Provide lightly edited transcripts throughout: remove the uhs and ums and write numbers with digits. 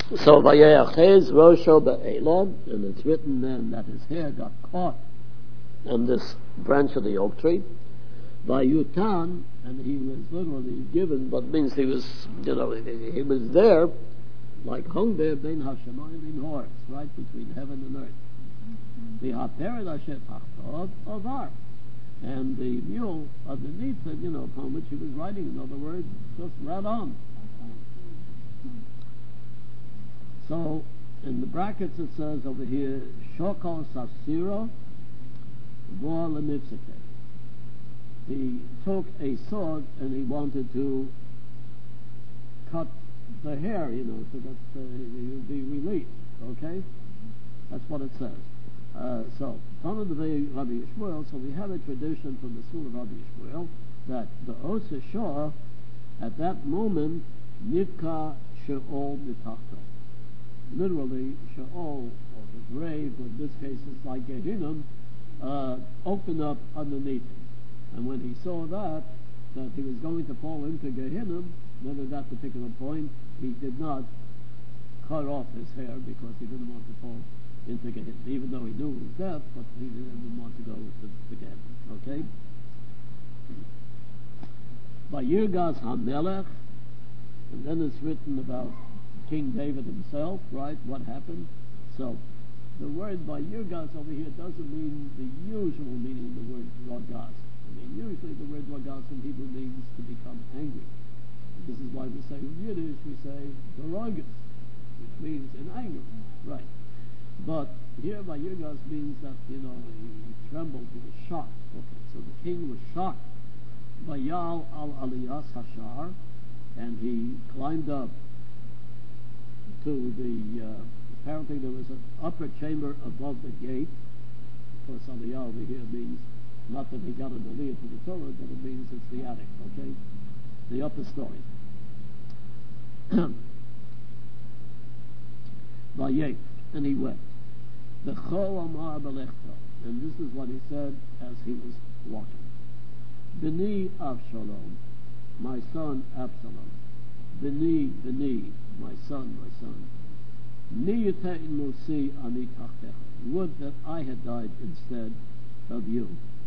So Vayachez Rosho Be'ela, and it's written then that his hair got caught on this branch of the oak tree. Vayutan, and he was literally given, but means he was, he was there, like hung there, Ben Hashemayim in horse, right between heaven and earth. The Haperet Asher Tachtov Avar, and the mule underneath it, upon which he was riding. In other words, just right on. So, in the brackets it says over here, Shokal Sasiro Vor Lemipseke. He took a sword and he wanted to cut the hair, so that he would be released. Okay? That's what it says. So, from the Rabbi Yishmael, so we have a tradition from the school of Rabbi Yishmael that the Osa Shor, at that moment, Nivka She'ol Mitachto. Literally, She'ol, or the grave, or in this case it's like Gehinnom, opened up underneath him. And when he saw that he was going to fall into Gehinnom, then at that particular point, he did not cut off his hair because he didn't want to fall into Gehinnom, even though he knew it was death, but he didn't want to go to Gehinnom. Okay? By Yirgas HaMelech, and then it's written about King David himself, right? What happened? So, the word by Yirgas over here doesn't mean the usual meaning of the word Ragas. Usually the word Ragas in Hebrew means to become angry. This is why we say in Yiddish, we say Ragas, which means in anger, right? But here by Yirgas means that, he trembled, he was shocked. Okay, so the king was shocked. Vayal al Aliyas Hashar, and he climbed up to the, apparently there was an upper chamber above the gate. Of course, Aliyah over here means not that he got an aliyah to the Torah, but it means it's the attic, okay? The upper story. Vayek, and he wept. The Chol Amar Belechto, and this is what he said as he was walking. B'ni Avshalom, my son Absalom. B'ni, B'ni, my son, my son. Mi Yitein Mosi Ani Tachtecha. Would that I had died instead of you.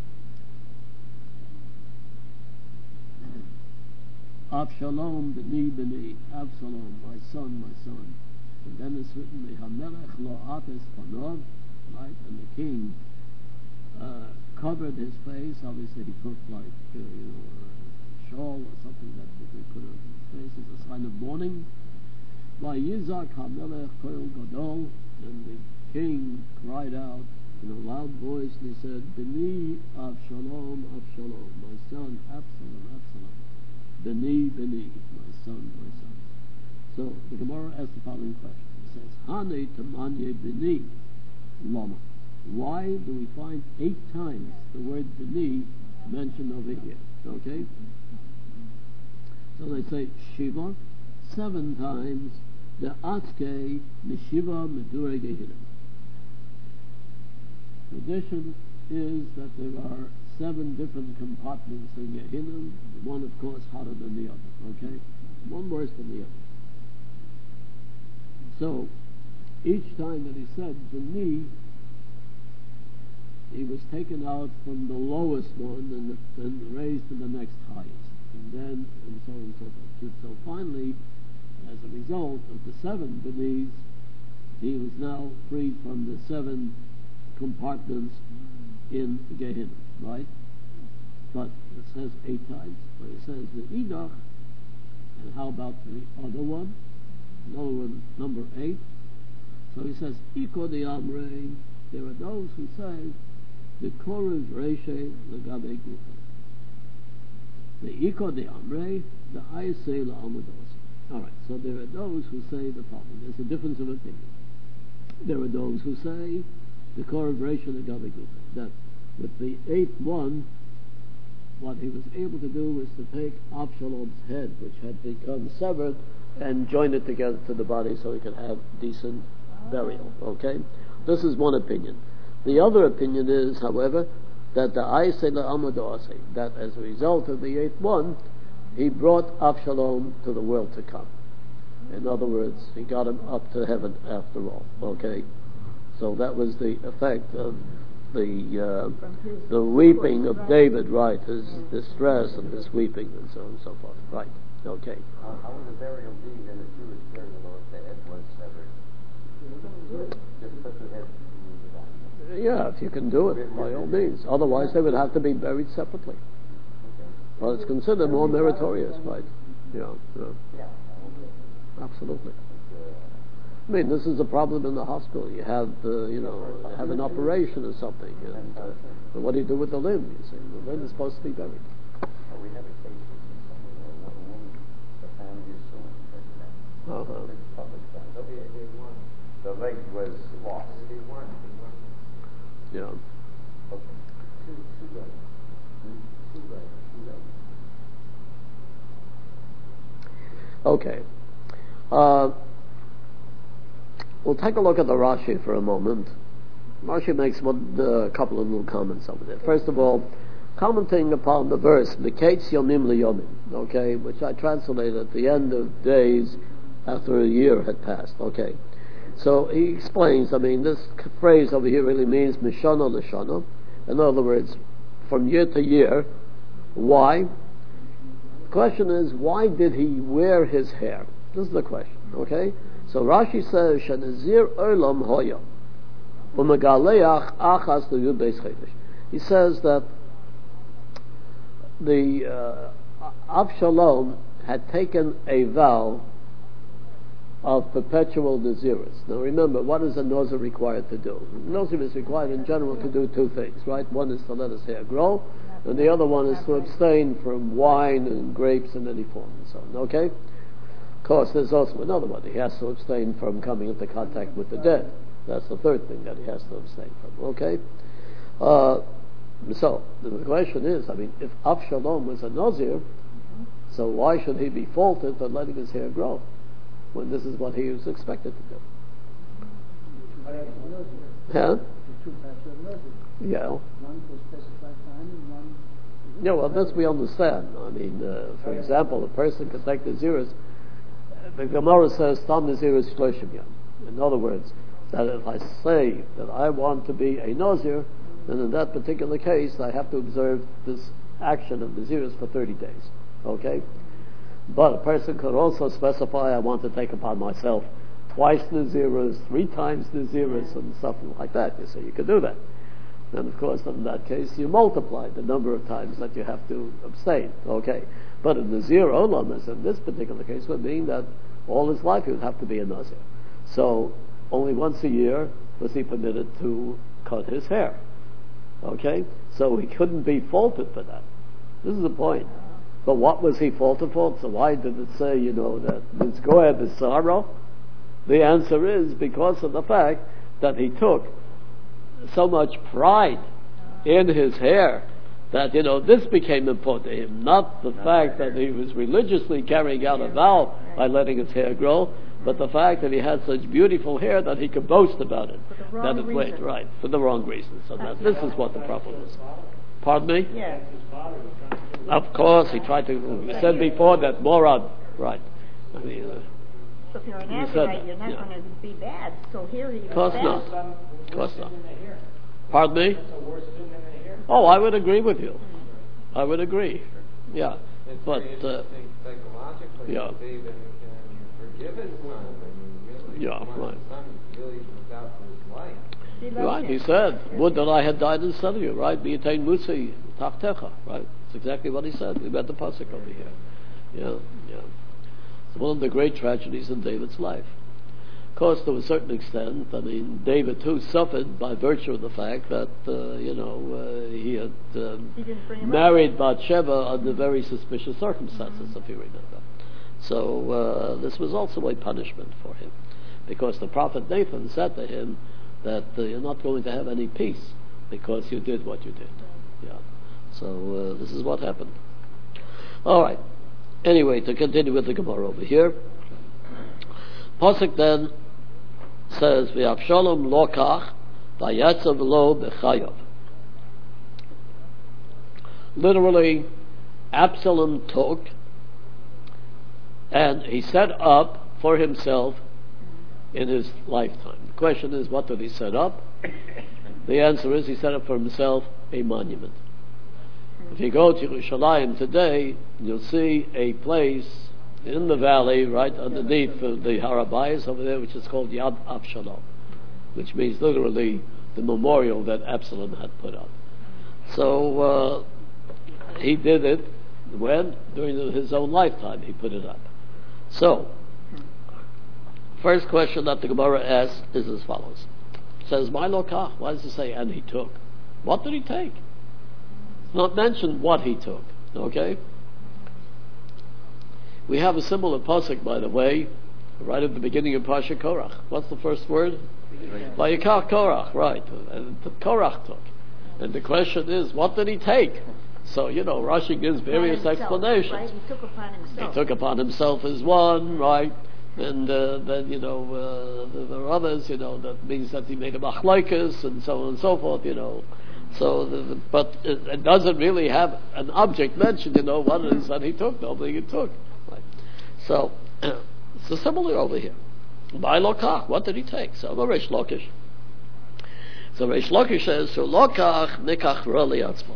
Avshalom B'ni B'ni, Absalom, my son, my son. And then it's written, Hamelech lo ates panov, right? And the king covered his face. Obviously, he took like a shawl or something that we put on his face as a sign of mourning. Vayizak Hamelech koil gadol, and the king cried out in a loud voice, and he said, B'ni Avshalom, Avshalom, my son, Absalom, Absalom. B'ni, B'ni, my son, my son. So the Gemara asks the following question. It says, Hane Tamanye B'ni Lama. Why do we find 8 times the word B'ni mentioned over here? Okay? So they say Shiva, 7 times the Atke Nishiva Medure Gehinnom. Tradition is that there are 7 different compartments in Gehinnom, one of course hotter than the other, okay? One worse than the other. So, each time that he said B'ni, he was taken out from the lowest one and then raised to the next highest. And so on and so forth. So finally, as a result of the 7 B'nis, he was now freed from the 7 compartments in Gehinnom, right? But it says 8 times. But it says the Idach, and how about the other one? Another one, number 8. So he says, Iko de Amrei, there are those who say, the Korev Reshe Legabe Gufa. The Iko de Amrei, the Ayse La Amados. Alright, so there are those who say the following. There's a difference of opinion. There are those who say, the Korev Reshe Legabe Gufa, that with the 8th one, what he was able to do was to take Absalom's head, which had become severed, and join it together to the body so he could have decent burial. Okay? This is one opinion. The other opinion is, however, that the Aisei Amadose, that as a result of the 8th one, he brought Avshalom to the world to come. In other words, he got him up to heaven after all. Okay, so that was the effect of the weeping of David, right? His distress and his weeping and so on and so forth. Right. Okay. How would the burial be in a Jewish burial, or if the head was severed? Just put the head. Yeah, if you can do it, by all means. Otherwise, they would have to be buried separately. Well, it's considered more meritorious, right? Yeah. Absolutely. I mean, this is a problem in the hospital. You have, have an operation or something, and what do you do with the limb? You see, the limb is supposed to be buried. We have a case where a woman, the family is suing for that. The leg was lost. Yeah. Okay. Two legs. Okay. We'll take a look at the Rashi for a moment. Rashi makes a couple of little comments over there. First of all, commenting upon the verse, Miketz Yomim Liyomim, okay, which I translated at the end of days after a year had passed, okay. So he explains, this phrase over here really means Mishana Lashana. In other words, from year to year. Why? The question is, why did he wear his hair? This is the question, okay? So Rashi says, Shenazir Olam Hoya, Umegaleach Achas Yud Beis Chedesh. He says that the Avshalom had taken a vow of perpetual Nazirus. Now remember, what is a Nazir required to do? A Nazir is required in general to do two things, right? One is to let his hair grow, and the other one is to abstain from wine and grapes in any form and so on, okay? Of course, there's also another one. He has to abstain from coming into contact with the dead. That's the third thing that he has to abstain from, okay? So, the question is, if Avshalom was a Nazir, so why should he be faulted for letting his hair grow, when this is what he was expected to do? Huh? Yeah. Yeah, well, this we understand. For example, a person can take Naziris. The Gemara says, Tam Naziris Shloshim Yom. In other words, that if I say that I want to be a Nazir, then in that particular case, I have to observe this action of Naziris for 30 days. Okay? But a person could also specify, I want to take upon myself twice Naziris, 3 times Naziris, and something like that. You see, you could do that. And of course, in that case, you multiply the number of times that you have to abstain. Okay. But a Nazir Olam, as in this particular case, would mean that all his life he would have to be a Nazir. So, only once a year was he permitted to cut his hair. Okay? So he couldn't be faulted for that. This is the point. But what was he faulted for? So why did it say, that Mizgoah B'Saro? The answer is because of the fact that he took so much pride in his hair that, this became important to him. Not the fact that he was religiously carrying out a vow by letting his hair grow, but the fact that he had such beautiful hair that he could boast about it. For the wrong reason. Right, for the wrong reason. So this is what the problem is. Pardon me? Yes. Of course, he tried to. We said before that Morad, right? So if you're an Nazirite, you're not going to be bad. So here he was Of course bad. not. Of course not. Pardon me? Oh, I would agree with you. I would agree. Yeah, but psychologically, yeah. David can forgive his son. Yeah, right. His son really was out for his life. He loved Right, him. he said, would that I had died instead of you, right? B'yatein Musi Tachtecha, right? That's exactly what he said. We read the pasuk over here. Yeah. It's one of the great tragedies in David's life. Of course, to a certain extent, David too suffered by virtue of the fact that, he had He didn't bring him married Bathsheba under very suspicious circumstances, if you remember. So this was also a punishment for him, because the prophet Nathan said to him that you're not going to have any peace because you did what you did. Yeah. So this is what happened. All right. Anyway, to continue with the Gemara over here, Pasuk then says, "V'Avshalom lo kach, v'yatzav lo b'chayav." Literally, Absalom took and he set up for himself in his lifetime. The question is, what did he set up? The answer is, he set up for himself a monument. If you go to Yerushalayim today, you'll see a place in the valley, right underneath the Har HaBayis over there, which is called Yad Avshalom, which means literally the memorial that Absalom had put up. So he did it when? During his own lifetime he put it up. So, first question that the Gemara asks is as follows. It says, "My lokach." Why does it say, "and he took"? What did he take? It's not mentioned what he took. Okay? We have a similar pasuk, by the way, right at the beginning of Parsha Korach. What's the first word? Vayikach Korach, right. And Korach took. And the question is, what did he take? So, Rashi gives various explanations. Right? He took upon himself. He took upon himself as one, right? And then, there are others, that means that he made a machlokes and so on and so forth, So, but it doesn't really have an object mentioned, what it is that he took, nobody he took. Right? So, similar over here. By lokach, what did he take? So, Reish Lakish. So, Reish Lakish says, so lokach nikach roli atzmo.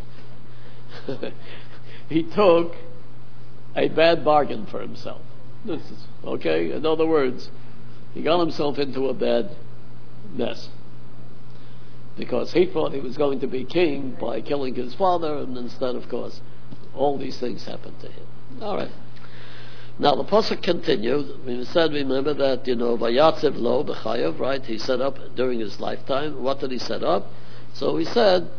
He took a bad bargain for himself. This is okay. In other words, he got himself into a bad mess because he thought he was going to be king by killing his father, and instead, of course, all these things happened to him. All right. Now the pasuk continues. We said, remember that vayatzev lo b'chayav, right? He set up during his lifetime. What did he set up? So he said,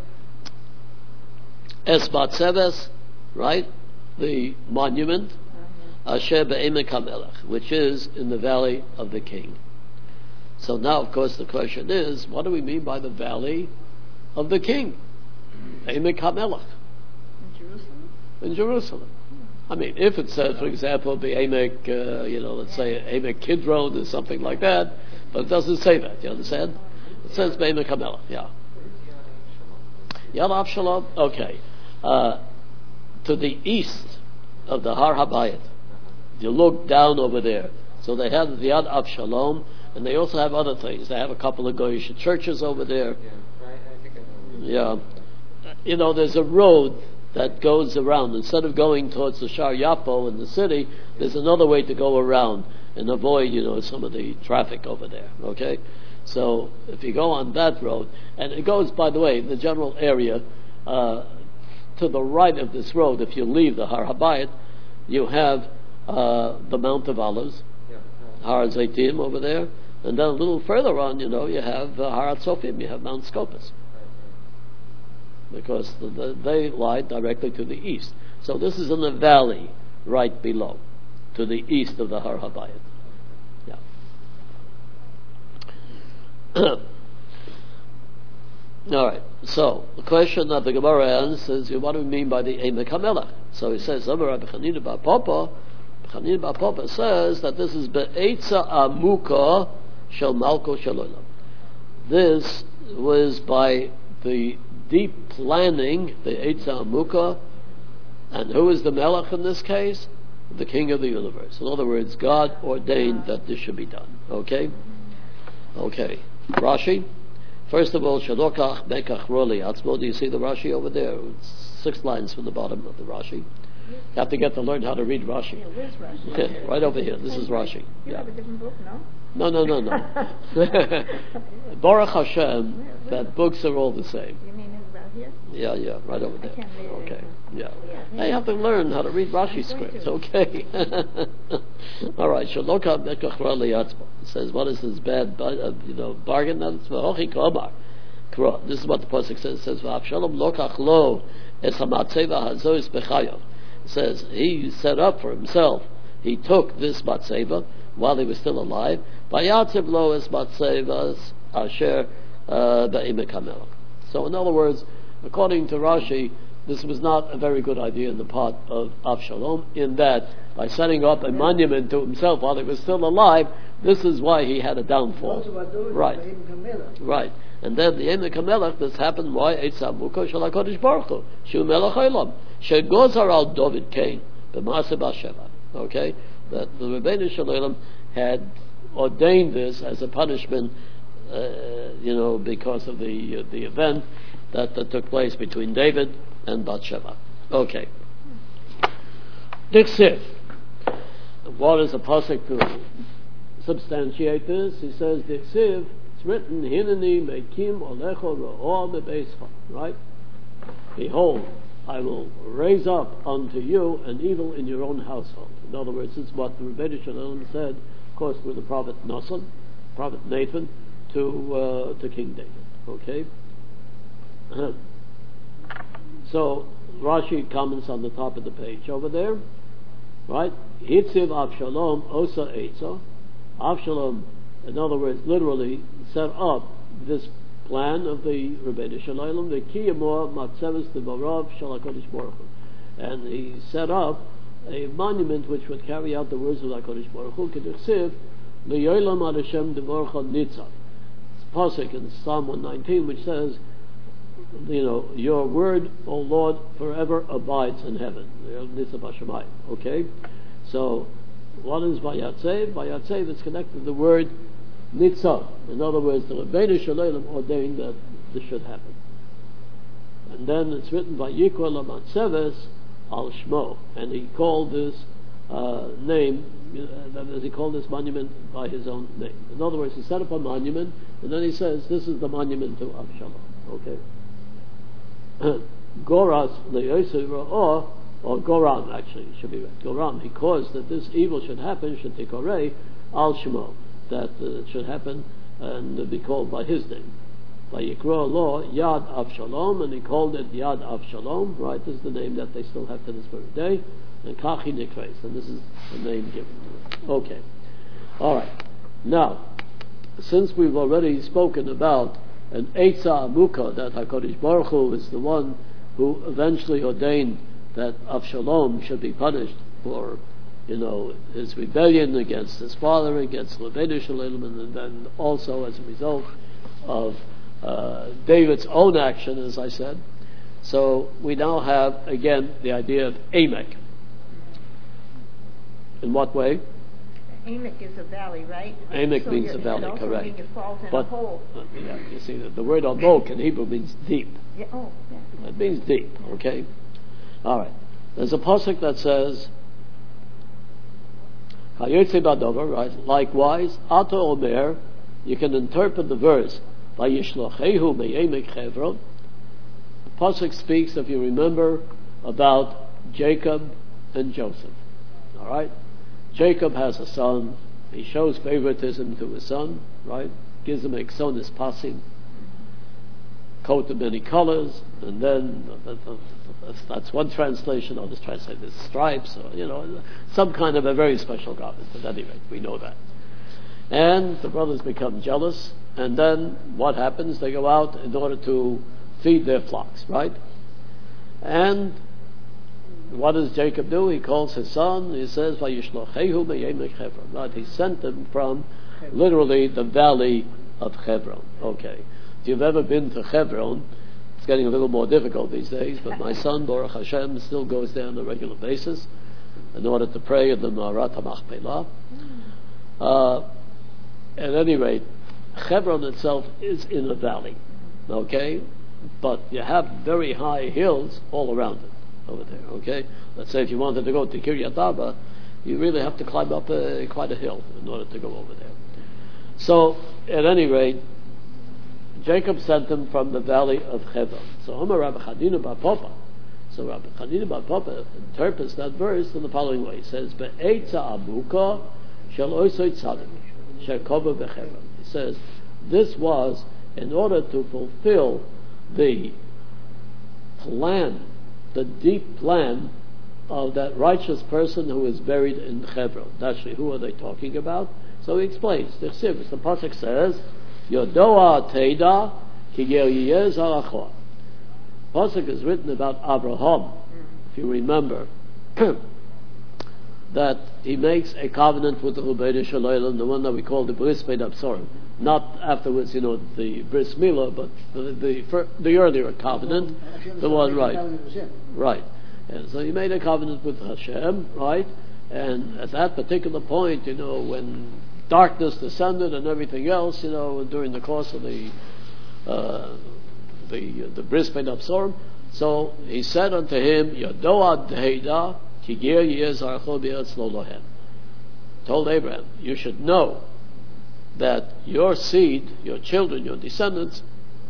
Es Batseves, right? The monument, Asher Be'emek HaMelech, which is in the valley of the king. So now, of course, the question is, what do we mean by the valley of the king? Be'emek HaMelech. In Jerusalem? In Jerusalem. I mean, if it says, for example, Be'emek, let's say Emek Kidron or something like that, but it doesn't say that, you understand? It says Be'emek HaMelech, yeah. Yad Avshalom, okay. To the east of the Har HaBayit, you look down over there. So they have the Yad Avshalom, and they also have other things. They have a couple of Goyish churches over there. Yeah. There's a road that goes around. Instead of going towards the Shar Yapo in the city, there's another way to go around and avoid, some of the traffic over there. Okay? So if you go on that road, and it goes, by the way, in the general area, to the right of this road, if you leave the Har HaBayit, you have the Mount of Olives, Har Zaitim over there, and then a little further on, you have Har Tzofim, you have Mount Scopus, because they lie directly to the east. So this is in the valley right below, to the east of the Har HaBayit. Yeah. All right. So the question that the Gemara answers is, what do we mean by the Emek HaMelech? So he says, Rabbi Chanina bar Papa says that this is Be'etza Amuka Shel Malko Shel Olam. This was by the deep planning, the Eitza Amuka, and who is the Melech in this case? The King of the universe. In other words, God ordained that this should be done. Okay? Okay. Rashi. First of all, Shadokach Bekach Roli Atzmo. Do you see the Rashi over there? It's 6 lines from the bottom of the Rashi. You have to get to learn how to read Rashi. Yeah, where's Rashi? Yeah, right over here. This is Rashi. You have a different book, no? No. Baruch Hashem, that books are all the same. You mean it's about here? Yeah, right over there. I can't read it. Okay, yeah. Now you have to learn how to read Rashi scripts, okay? All right, Shaloka Bekach Roli Atzmo. It says, what is this bad, bargain? This is what the pasuk says. It says, "V'Avshalom lokach lo es hamatzeva hazois bechayav." It says he set up for himself. He took this matzeva while he was still alive. Vayatzev lo es matzevas asher be'emek hamelech. So, in other words, according to Rashi, this was not a very good idea in the part of Avshalom, in that by setting up a monument to himself while he was still alive, this is why he had a downfall. Right. Right. And then the Emek HaMelech, this happened, why? Eitz HaMuka Shel HaKadosh Baruch Hu, Shu Melech HaOlam, Shegozar al David Cain, B'Maaseh B'Sheva. Okay? That the Rebbeinu Shalom had ordained this as a punishment, because of the event that took place between David and Bathsheba. Okay. Dixiv. What is the pasuk to substantiate this? He says, Dixiv, it's written, Hineni mekim olecho ro'or bebeischa, right? Behold, I will raise up unto you an evil in your own household. In other words, this is what the Rebbeinu Shalom said, of course, with the prophet Nathan, to King David. Okay? So, Rashi comments on the top of the page over there, right? Hitziv Avshalom Osa Eitza. Avshalom, in other words, literally set up this plan of the Rebbeinu Shalom, the Kiyamor Matzeves Devarav Shel HaKadosh Baruch Hu. And he set up a monument which would carry out the words of HaKadosh Baruch Hu, Keduksiv, L'yolam ad Hashem Devorcha Nitzav. It's a pasuk in Psalm 119 which says, your word, O Lord, forever abides in heaven. Okay? So, what is Vayatzev? Vayatzev is connected to the word Nitzav. In other words, the Rebbeinu Shalom ordained that this should happen. And then it's written by Yikra Lamatzeves al Shmo, and he called this he called this monument by his own name. In other words, he set up a monument, and then he says, this is the monument to Avshalom. Okay? Goras le'yosei ra'or, or Goram actually, it should be right. Goram, he caused that this evil should happen, shetikore al Shmo, that it should happen and be called by his name. By Yikra law, Yad Avshalom, and he called it Yad Avshalom, right? This is the name that they still have to this very day. And Kachi Nikres, and this is the name given to it. Okay. Alright. Now, since we've already spoken about an Eitza Amuka, that HaKadosh Baruch Hu is the one who eventually ordained that Avshalom should be punished for, his rebellion against his father, against Rebbeinu Shalom, and then also as a result of David's own action, as I said. So we now have, again, the idea of Amek. In what way? Amek is a valley, right? Amek so means a valley, correct. It falls in but, a hole. You see, the word Amok in Hebrew means deep. Yeah, It means deep, okay? All right. There's a pasuk that says, Hayotze Badover, right? Likewise, Ato Omer, you can interpret the verse, Vayishlochehu me'emek Chevron. The pasuk speaks, if you remember, about Jacob and Joseph. All right? Jacob has a son. He shows favoritism to his son, right? Gives him exonis pasim, coat of many colors, and then that's one translation. Others translate as stripes, or some kind of a very special garment. At any rate, we know that. And the brothers become jealous, and then what happens? They go out in order to feed their flocks, right? And what does Jacob do? He calls his son, he says, Vayishlochehu me'emek Chevron. Right? He sent him from, literally, the valley of Hebron. Okay. If you've ever been to Hebron, it's getting a little more difficult these days, but my son, Baruch Hashem, still goes there on a regular basis in order to pray in the Ma'arat HaMachpelah. At any rate, Hebron itself is in a valley. Okay? But you have very high hills all around it. Over there, okay? Let's say if you wanted to go to Kiryat Arba, you really have to climb up quite a hill in order to go over there. So, at any rate, Jacob sent him from the valley of Hebron. So, Omer Rabbi Chanina bar Papa. So, Rabbi Chanina bar Papa interprets that verse in the following way. He says, Be'etza amuka shel oisoi tzadik shekova b'Hebron. He says, this was in order to fulfill the plan, the deep plan of that righteous person who is buried in Hebron. Naturally, who are they talking about? So he explains. The pasuk says, Yodoa Teida Ki Yeryeh Zaracho. Pasuk is written about Abraham, if you remember, that he makes a covenant with the Rebbeinu Shalom, the one that we call the Bris Bein Absorim. Not afterwards, the Bris Milah, but the earlier covenant, the one, right. Right. And so he made a covenant with Hashem, right? And at that particular point, when darkness descended and everything else, during the course of the bris bein absorum, so he said unto him, Yodoa Deida Kigir Yezarcho Be'etz Lo Lohem. Told Abraham, you should know that your seed, your children, your descendants,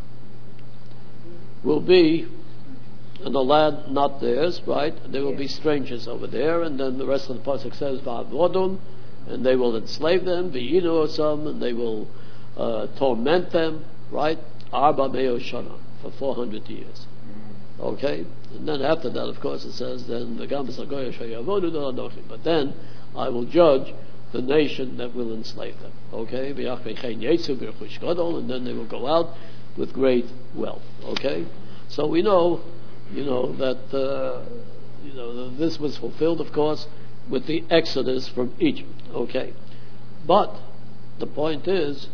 will be in a land not theirs, right? They will be strangers over there, and then the rest of the pasuk says, Va'avodum, and they will enslave them, V'yinu osam, and they will torment them, right? Arba Meo Shana, for 400 years. Okay? And then after that, of course, it says, then the Gambas Agoya Shayavodu Anochim. But then I will judge the nation that will enslave them. Okay? And then they will go out with great wealth. Okay? So we know, that this was fulfilled, of course, with the exodus from Egypt. Okay? But the point is,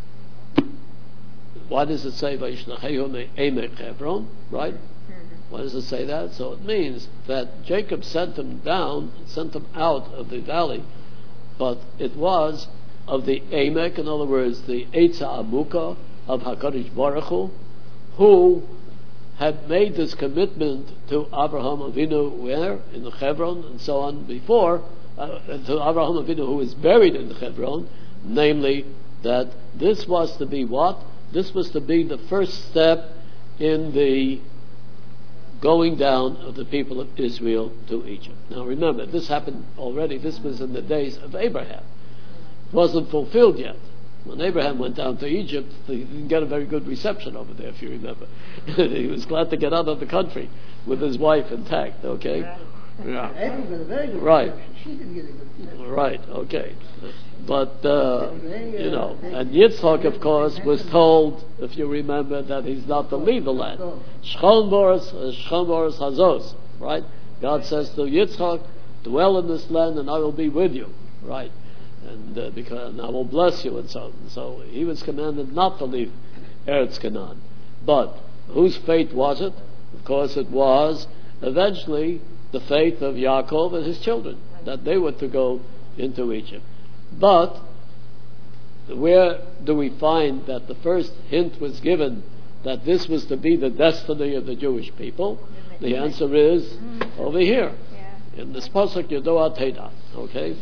why does it say Vayishnachehu Emek Hebron? Right? Why does it say that? So it means that Jacob sent them out of the valley, but it was of the Emek, in other words, the Eitza Amuka of HaKadosh Baruch Hu, who had made this commitment to Abraham Avinu, where? In the Hebron, and so on, before, to Abraham Avinu, who is buried in the Hebron, namely, that this was to be what? This was to be the first step in the going down of the people of Israel to Egypt. Now remember, this happened already, this was in the days of Abraham. It wasn't fulfilled yet. When Abraham went down to Egypt, he didn't get a very good reception over there, if you remember. He was glad to get out of the country with his wife intact, okay? Yeah. Abraham got a very good Right. reception. She didn't get a good reception. Right, okay. But, and Yitzchak, of course, was told, if you remember, that he's not to leave the land. Shchon Boris Hazos, right? God says to Yitzchak, dwell in this land and I will be with you, right? And and I will bless you and so on. So he was commanded not to leave Eretz Canaan. But whose fate was it? Of course it was eventually the fate of Yaakov and his children, that they were to go into Egypt. But where do we find that the first hint was given that this was to be the destiny of the Jewish people? The answer is over here, in this pasuk Yodoa Teda. Okay.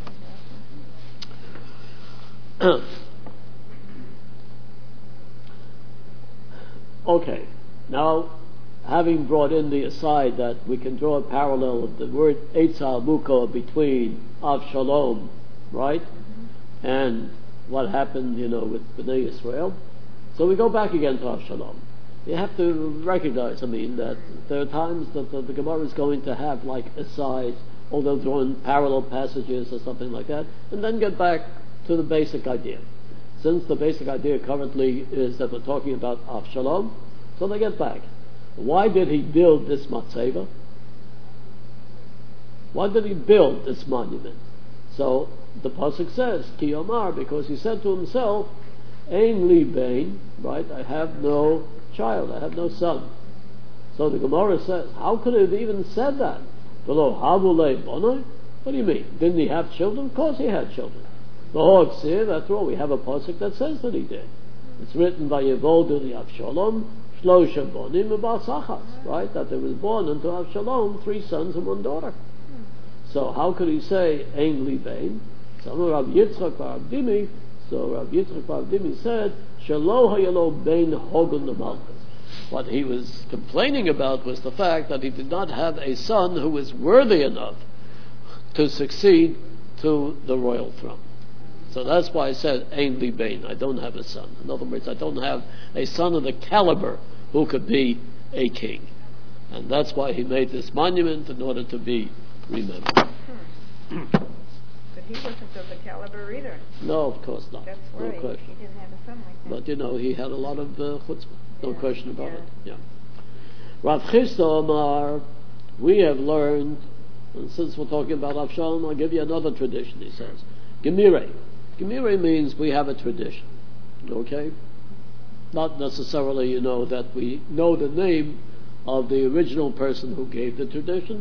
Okay. Now, having brought in the aside that we can draw a parallel of the word Eitza Muko between Avshalom, right, and what happened, with Bnei Israel. So we go back again to Avshalom. You have to recognize, that there are times that the Gemara is going to have like asides, or they'll draw in parallel passages or something like that, and then get back to the basic idea. Since the basic idea currently is that we're talking about Avshalom, so they get back. Why did he build this matzeva? Why did he build this monument? So the pasuk says, Ki Omar, because he said to himself, Ein li bein, right? I have no child, I have no son. So the Gemara says, how could he have even said that? Below Havulei Bonai? What do you mean? Didn't he have children? Of course he had children. The Hoxir, after all, we have a pasuk that says that he did. It's written by Yevoldu li Avshalom, Shlosha Bonim Basachas, right? That there was born unto Avshalom 3 sons and 1 daughter. So how could he say Ein li bein? Some of Rabbi Yitzchak Bar Abdimi. So Rabbi Yitzchak Bar Abdimi said Shelo hayalo bein hogun l'malchus. What he was complaining about was the fact that he did not have a son who was worthy enough to succeed to the royal throne. So that's why I said Ein li bein. I don't have a son. In other words, I don't have a son of the caliber who could be a king. And that's why he made this monument, in order to be remembered. But he wasn't of the caliber either. No, of course not. That's no why question. he didn't have a son like that. But he had a lot of chutzpah. No question about it. Yeah. Rav Chisda Omar, we have learned, and since we're talking about Avshalom, I'll give you another tradition, he says. Gemire. Gemire means we have a tradition. Okay? Not necessarily, that we know the name of the original person who gave the tradition,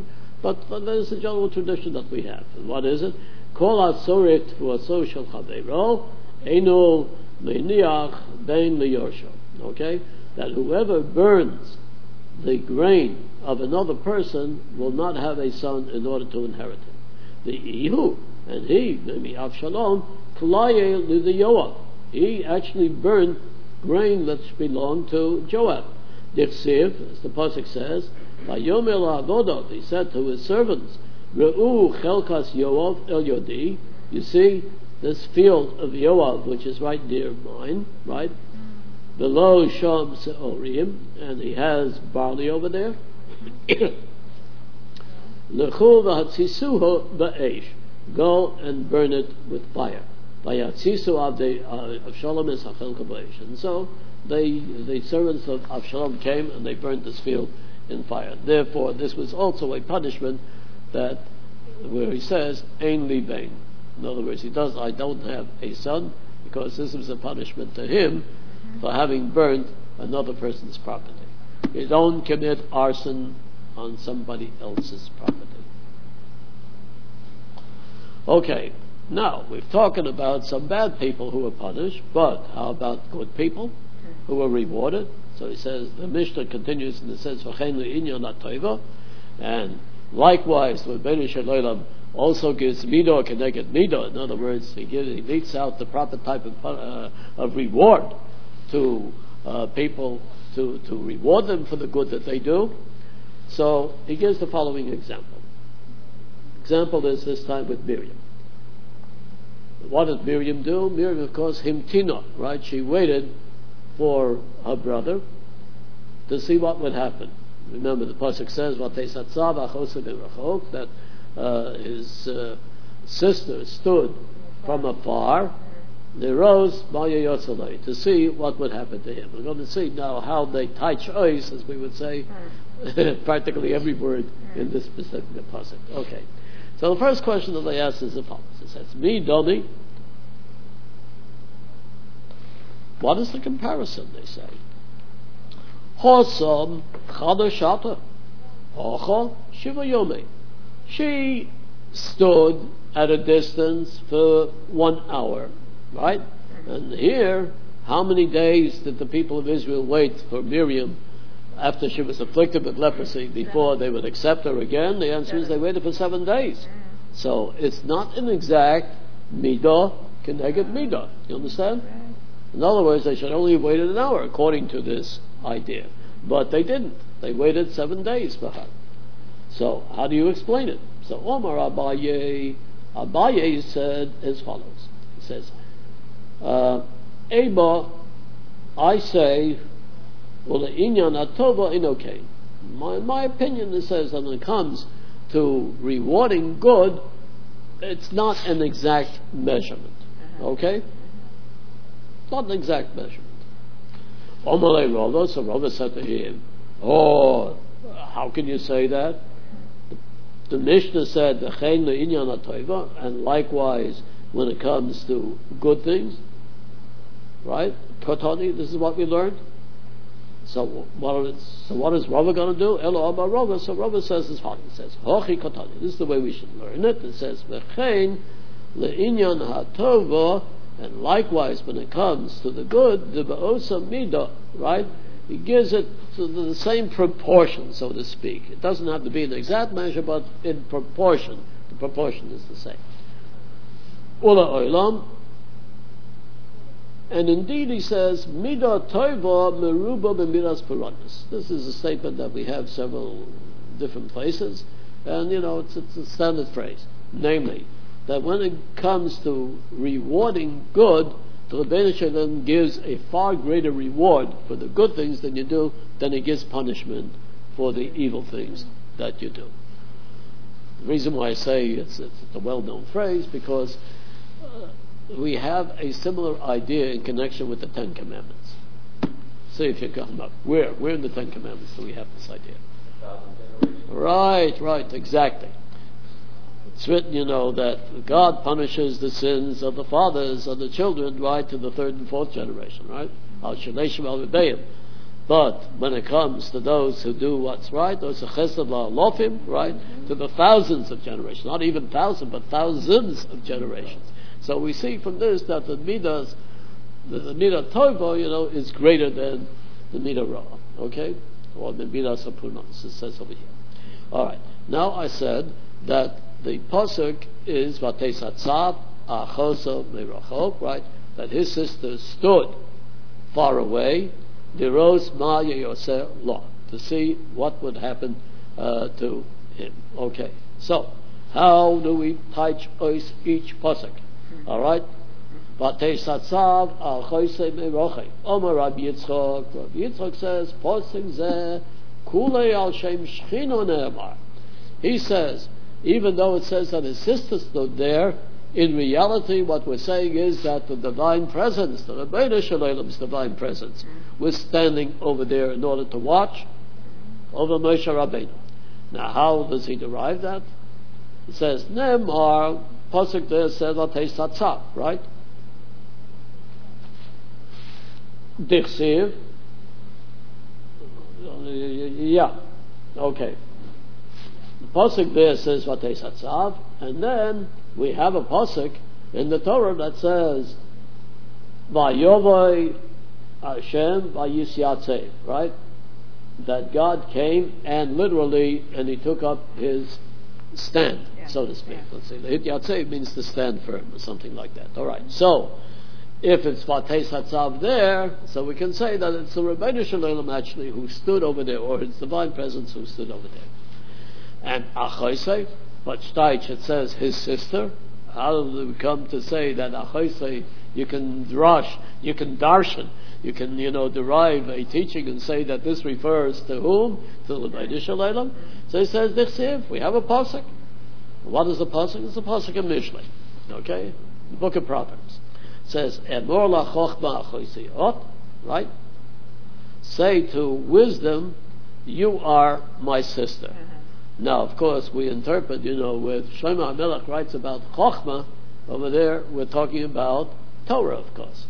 but there's a general tradition that we have. And what is it? Kol hasorit v'aso shel chaveiro eino meniach ben liyorsho. Okay? That whoever burns the grain of another person will not have a son in order to inherit it. The Ihu, and he, maybe Avshalom, Klaye the Yoav. He actually burned grain that belonged to Joab. Dichsiv, as the pasuk says, Vayomer la'avodot, he said to his servants, Re'u chelkas Yoav el Yodi. You see this field of Yoav, which is right near mine, right? Below Sham Seorim, and he has barley over there. Lechu v'hatzisuho ba'esh. Go and burn it with fire. V'yatzisu Avshalom es hachel kabesh. And so the servants of Avshalom came and they burnt this field in fire. Therefore, this was also a punishment that, where he says, Ein li bein. In other words, I don't have a son, because this was a punishment to him for having burnt another person's property. You don't commit arson on somebody else's property. Okay, now we've talking about some bad people who were punished, but how about good people who were rewarded? So he says, the Mishnah continues and it says, V'chein le'inyan ha'toiva, and likewise the Rebbeinu Shel Olam also gives midah keneged midah. In other words, he meets out the proper type of reward to people to reward them for the good that they do. So he gives the following example. Example is this time with Miriam. What did Miriam do? Miriam, of course, himtina, right? She waited for her brother to see what would happen. Remember, the pasuk says, that his sister stood from afar. They rose to see what would happen to him. We're going to see now how they touch ois, as we would say, practically every word in this specific pasuk. Okay. So the first question that they ask is the following. It says, Mi domi. What is the comparison, they say? Hosam chadashata. Hocha shiva yomi. She stood at a distance for 1 hour, right? And here, how many days did the people of Israel wait for Miriam after she was afflicted with leprosy before they would accept her again? The answer is they waited for 7 days. So it's not an exact midah keneged midah. You understand? In other words, they should only have waited an hour according to this idea. But they didn't. They waited 7 days for her. So how do you explain it? So Omar Abaye said as follows. He says, Eba, I say, my opinion, it says that when it comes to rewarding good, it's not an exact measurement. Okay? Not an exact measurement. Omalei Rava, so Rava said to him, how can you say that? The Mishnah said, and likewise when it comes to good things, right? Kotani, this is what we learned. So what is Rava going to do? Elo Amar Rava. So Rava says this. He says, Hochi Kotani. This is the way we should learn it. It says, V'chein le'inyan ha'tova, and likewise when it comes to the good, the ba'osa midah, right? He gives it to the same proportion, so to speak. It doesn't have to be an exact measure, but in proportion. The proportion is the same. Ula oilam. And indeed he says, Midah toiva meruba b'midas puranis. This is a statement that we have several different places. And, it's a standard phrase. Namely, that when it comes to rewarding good, the Rebbeinu Shalom gives a far greater reward for the good things than you do than he gives punishment for the evil things that you do. The reason why I say it's a well-known phrase, because we have a similar idea in connection with the Ten Commandments. See if you come up. Where in the Ten Commandments do we have this idea? Right, exactly. It's written, that God punishes the sins of the fathers of the children right to the third and fourth generation, right? But when it comes to those who do what's right, those who chesed la'alofim, right, to the thousands of generations, not even thousands, but thousands of generations. So we see from this that the midah tova, is greater than the midah ra. Okay, or the midah sapunos. It says over here. All right. Now I said that the pasuk is vatesatzav achoso merachok, right? That his sister stood far away, diros ma yoseh lo, to see what would happen to him. Okay. So how do we teach each pasuk? All right. Vatesatzav achoso merachok. Omar Rabbi Yitzchok. Rabbi Yitzchok says pasuk zeh kulei al shem shchino ne'emar. He says, even though it says that his sister stood there, in reality what we're saying is that the divine presence, the Rebbeinu Shalom's divine presence, was standing over there in order to watch over Moshe Rabbeinu. Now how does he derive that? It says, Ne'emar, pasuk there says, Vatesatzav, right? Dichsiv. Yeah, okay. The pasuk there says Vatesatzav, and then we have a pasuk in the Torah that says Vayovai Hashem Vayisyatzeh, right? That God came and he took up his stand, so to speak. Let's say the Hityatzeh means to stand firm or something like that. All right. So if it's Vatesatzav there, so we can say that it's the Rebbeinu Shalom actually who stood over there, or it's divine presence who stood over there. And Achoisei, but Steich, it says his sister. How do we come to say that Achoisei, you can drash, you can darshan, you can, derive a teaching and say that this refers to whom? To the Rebbeinu Shalom. So he says, Dichsiv, we have a pasuk. What is the pasuk? It's the pasuk of Mishlei. Okay? The book of Proverbs. It says, Emor la chochma achoisei, right? Say to wisdom, you are my sister. Now, of course, we interpret, with Shlomo HaMelech writes about Chochmah, over there we're talking about Torah, of course.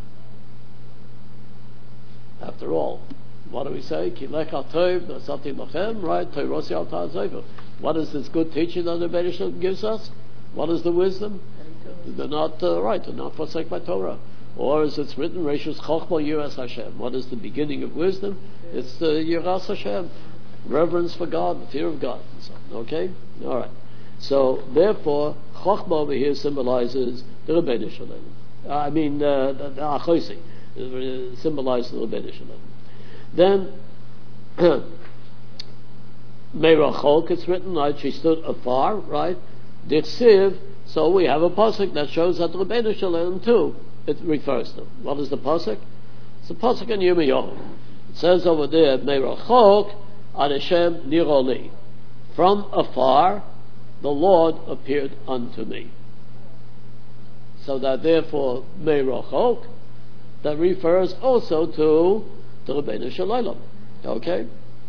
After all, what do we say? Ki lecha tov nasati lachem, right? Toirosi al ta'azevu. What is this good teaching that the Rebbeinu Shalom gives us? What is the wisdom? They're not right, they're not forsake my Torah. Or as it's written, Reishus Chochmah Yiras Hashem. What is the beginning of wisdom? It's the Yiras Hashem. Reverence for God, the fear of God, and so on. Okay? All right. So, therefore, Chochmah over here symbolizes the Rebbeinu Shalom. The Achosi symbolizes the Rebbeinu Shalom. Then, Meirachok, it's written, right? She stood afar, right? Dichsiv, so we have a pasuk that shows that the Rebbeinu Shalom too, it refers to. What is the pasuk? It's the pasuk in Yirmiyahu. It says over there, Meirachok, Adeshem Niroli. From afar, the Lord appeared unto me. So that therefore, Meirachok, that refers also to the Rebbeinu Shalom. Okay?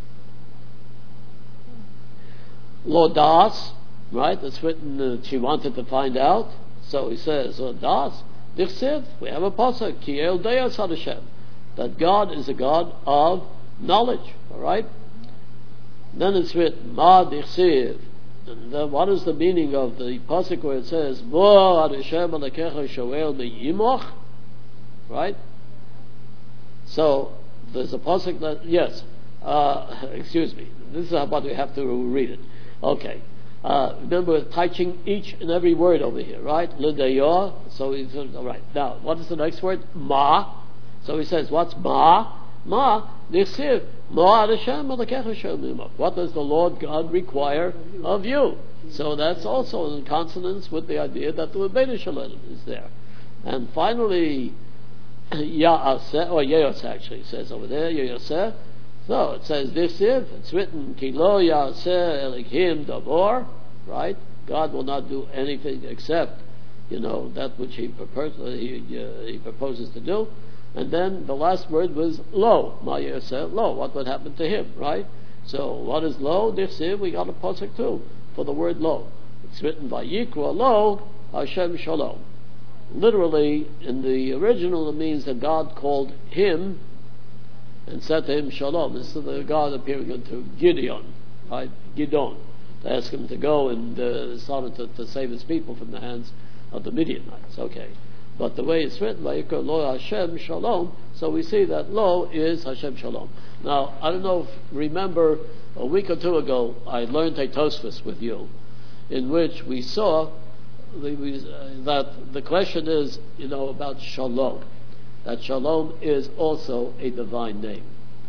Lodas, right? That's written, she wanted to find out. So he says, Lodas, Dichsiv, we have a pasuk, Ki El Deas Adeshem, that God is a God of knowledge. All right? Then it's written, Ma Dichsiv. And then what is the meaning of the pasuk where it says, Bo Adeshem Alekecha Shoel Me'imoch? Right? So, there's a pasuk that, yes, excuse me, this is what we have to read it. Okay. Remember, we're touching each and every word over here, right? L'dayor. So he says, all right. Now, what is the next word? Ma. So he says, what's ma? Ma. Nichsiv. Ma Adeshem Alekecha Shoel Me'imoch. What does the Lord God require of you? So that's also in consonance with the idea that the Rebbeinu Shalom is there. And finally, Ya'aseh, or Yeyoseh actually says over there, Yeyoseh. So it says this if it's written, Ki lo Ya'aseh Elohim Davor, right? God will not do anything except, that which He proposes to do. And then the last word was lo, Ma Ya'aseh lo. What would happen to him, right? So what is lo? Dichsiv, we got a pasuk too for the word lo. It's written by Yikra lo Hashem Shalom. Literally, in the original, it means that God called him and said to him, Shalom. This is the God appearing unto Gideon, right? Gidon, to ask him to go and started to save his people from the hands of the Midianites. Okay. But the way it's written, Vayikra Lo Hashem Shalom, so we see that Lo is Hashem Shalom. Now, I don't know if remember, a week or two ago, I learned a Tosfos with you, in which we saw that the question is, about Shalom. That Shalom is also a divine name.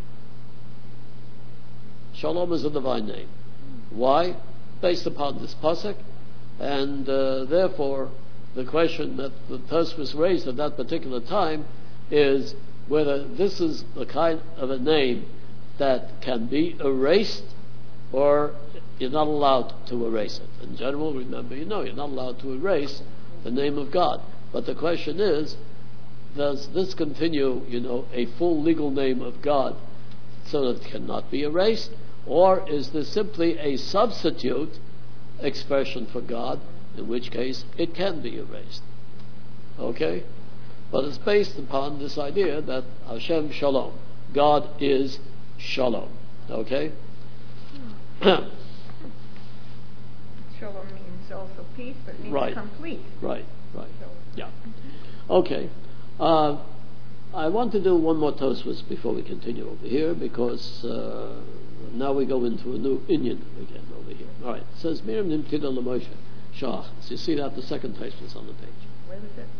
Shalom is a divine name. Why? Based upon this pasuk, and therefore the question that the Tosfos raised at that particular time is whether this is the kind of a name that can be erased, or you're not allowed to erase it. In general, remember, you're not allowed to erase the name of God. But the question is, does this continue, a full legal name of God so that it cannot be erased? Or is this simply a substitute expression for God, in which case it can be erased? Okay? But it's based upon this idea that Hashem Shalom, God is Shalom. Okay? Shalom means also peace, but it means complete. Right. Yeah. Okay. I want to do one more Tosfos before we continue over here, because now we go into a new Indian again over here. All right. It says, Miriam Nimtida Lamoshe Shach. So you see that the second Tosfos on the page. Where was it?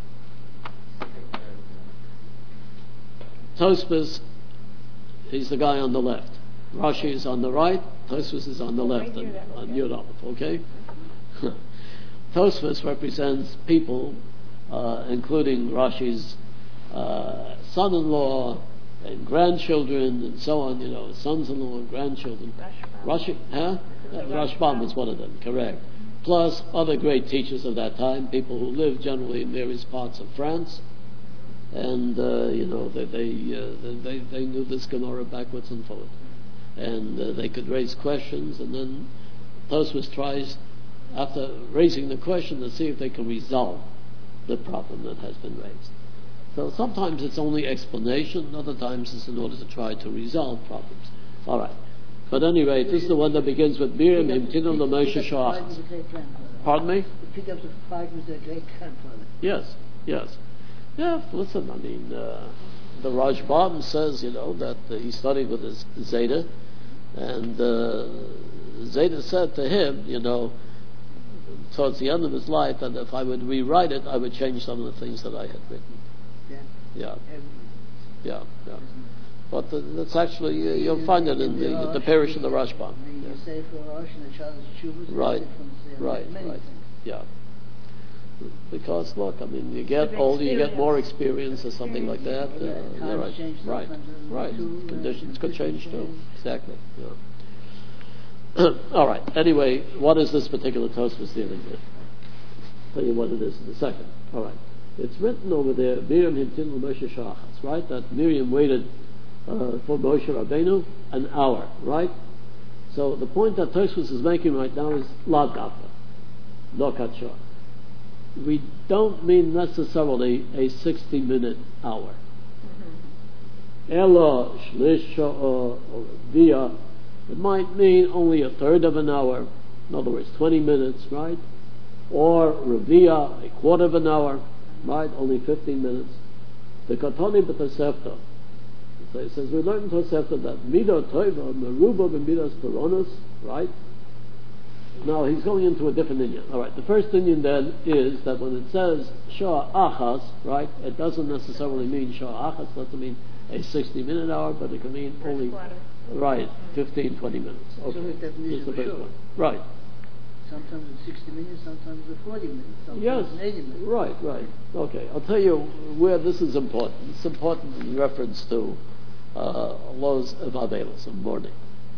Tosfos, he's the guy on the left. Rashi is on the right. Tosfos is on the left, on Yud Aleph. Okay. Tosfos represents people, including Rashi's son-in-law and grandchildren and so on. Sons-in-law and grandchildren. Rashbam is one of them. Correct. Plus other great teachers of that time, people who lived generally in various parts of France, and they knew this Gemara backwards and forwards, and they could raise questions, and then Tosfos tries, after raising the question, to see if they can resolve the problem that has been raised. So sometimes it's only explanation, other times it's in order to try to resolve problems. All right. But anyway, this is the one that begins with Miriam Imtinu Lamoshe Shach. Pardon me? Pick up the fight with their great grandfather. Yes. Yeah, listen, I mean, the Rashbam says, that he studied with his Zeta, and Zeta said to him, towards the end of his life, that if I would rewrite it, I would change some of the things that I had written. Yeah. But that's actually, you'll find it in the parish of the Rashbam. Right. Yeah. Because look, I mean, you get older, you get more experience or something like that. Right. Conditions could change too. Exactly. Yeah. All right. Anyway, what is this particular Tosfos dealing with? Tell you what it is in a second. All right. It's written over there, Miriam Himtin Moshe Shachas, right? That Miriam waited for Moshe Rabbeinu an hour, right? So the point that Tosfos is making right now is La Dafa, Lo Katsha. We don't mean necessarily a 60-minute hour. Ela Shlish or Via, it might mean only a third of an hour, in other words, 20 minutes, right? Or Revia, a quarter of an hour, right? Only 15 minutes. The Katoni B'Tosefta. So it says, we learn in Tosefta that Midah Toiva, Meruba B'Midas Peronos, right? Now he's going into a different Indian. All right, the first Indian then is that when it says Shah Achas, right, it doesn't necessarily mean Shah Achas, doesn't mean a 60-minute hour, but it can mean only, right, 15, 20 minutes. Okay. So his definition It's the of first short. one. Right. Sometimes it's 60 minutes, sometimes it's 40 minutes, sometimes Yes, it's 80 minutes. right. Okay, I'll tell you where this is important. It's important in reference to laws of Avelis, of mourning.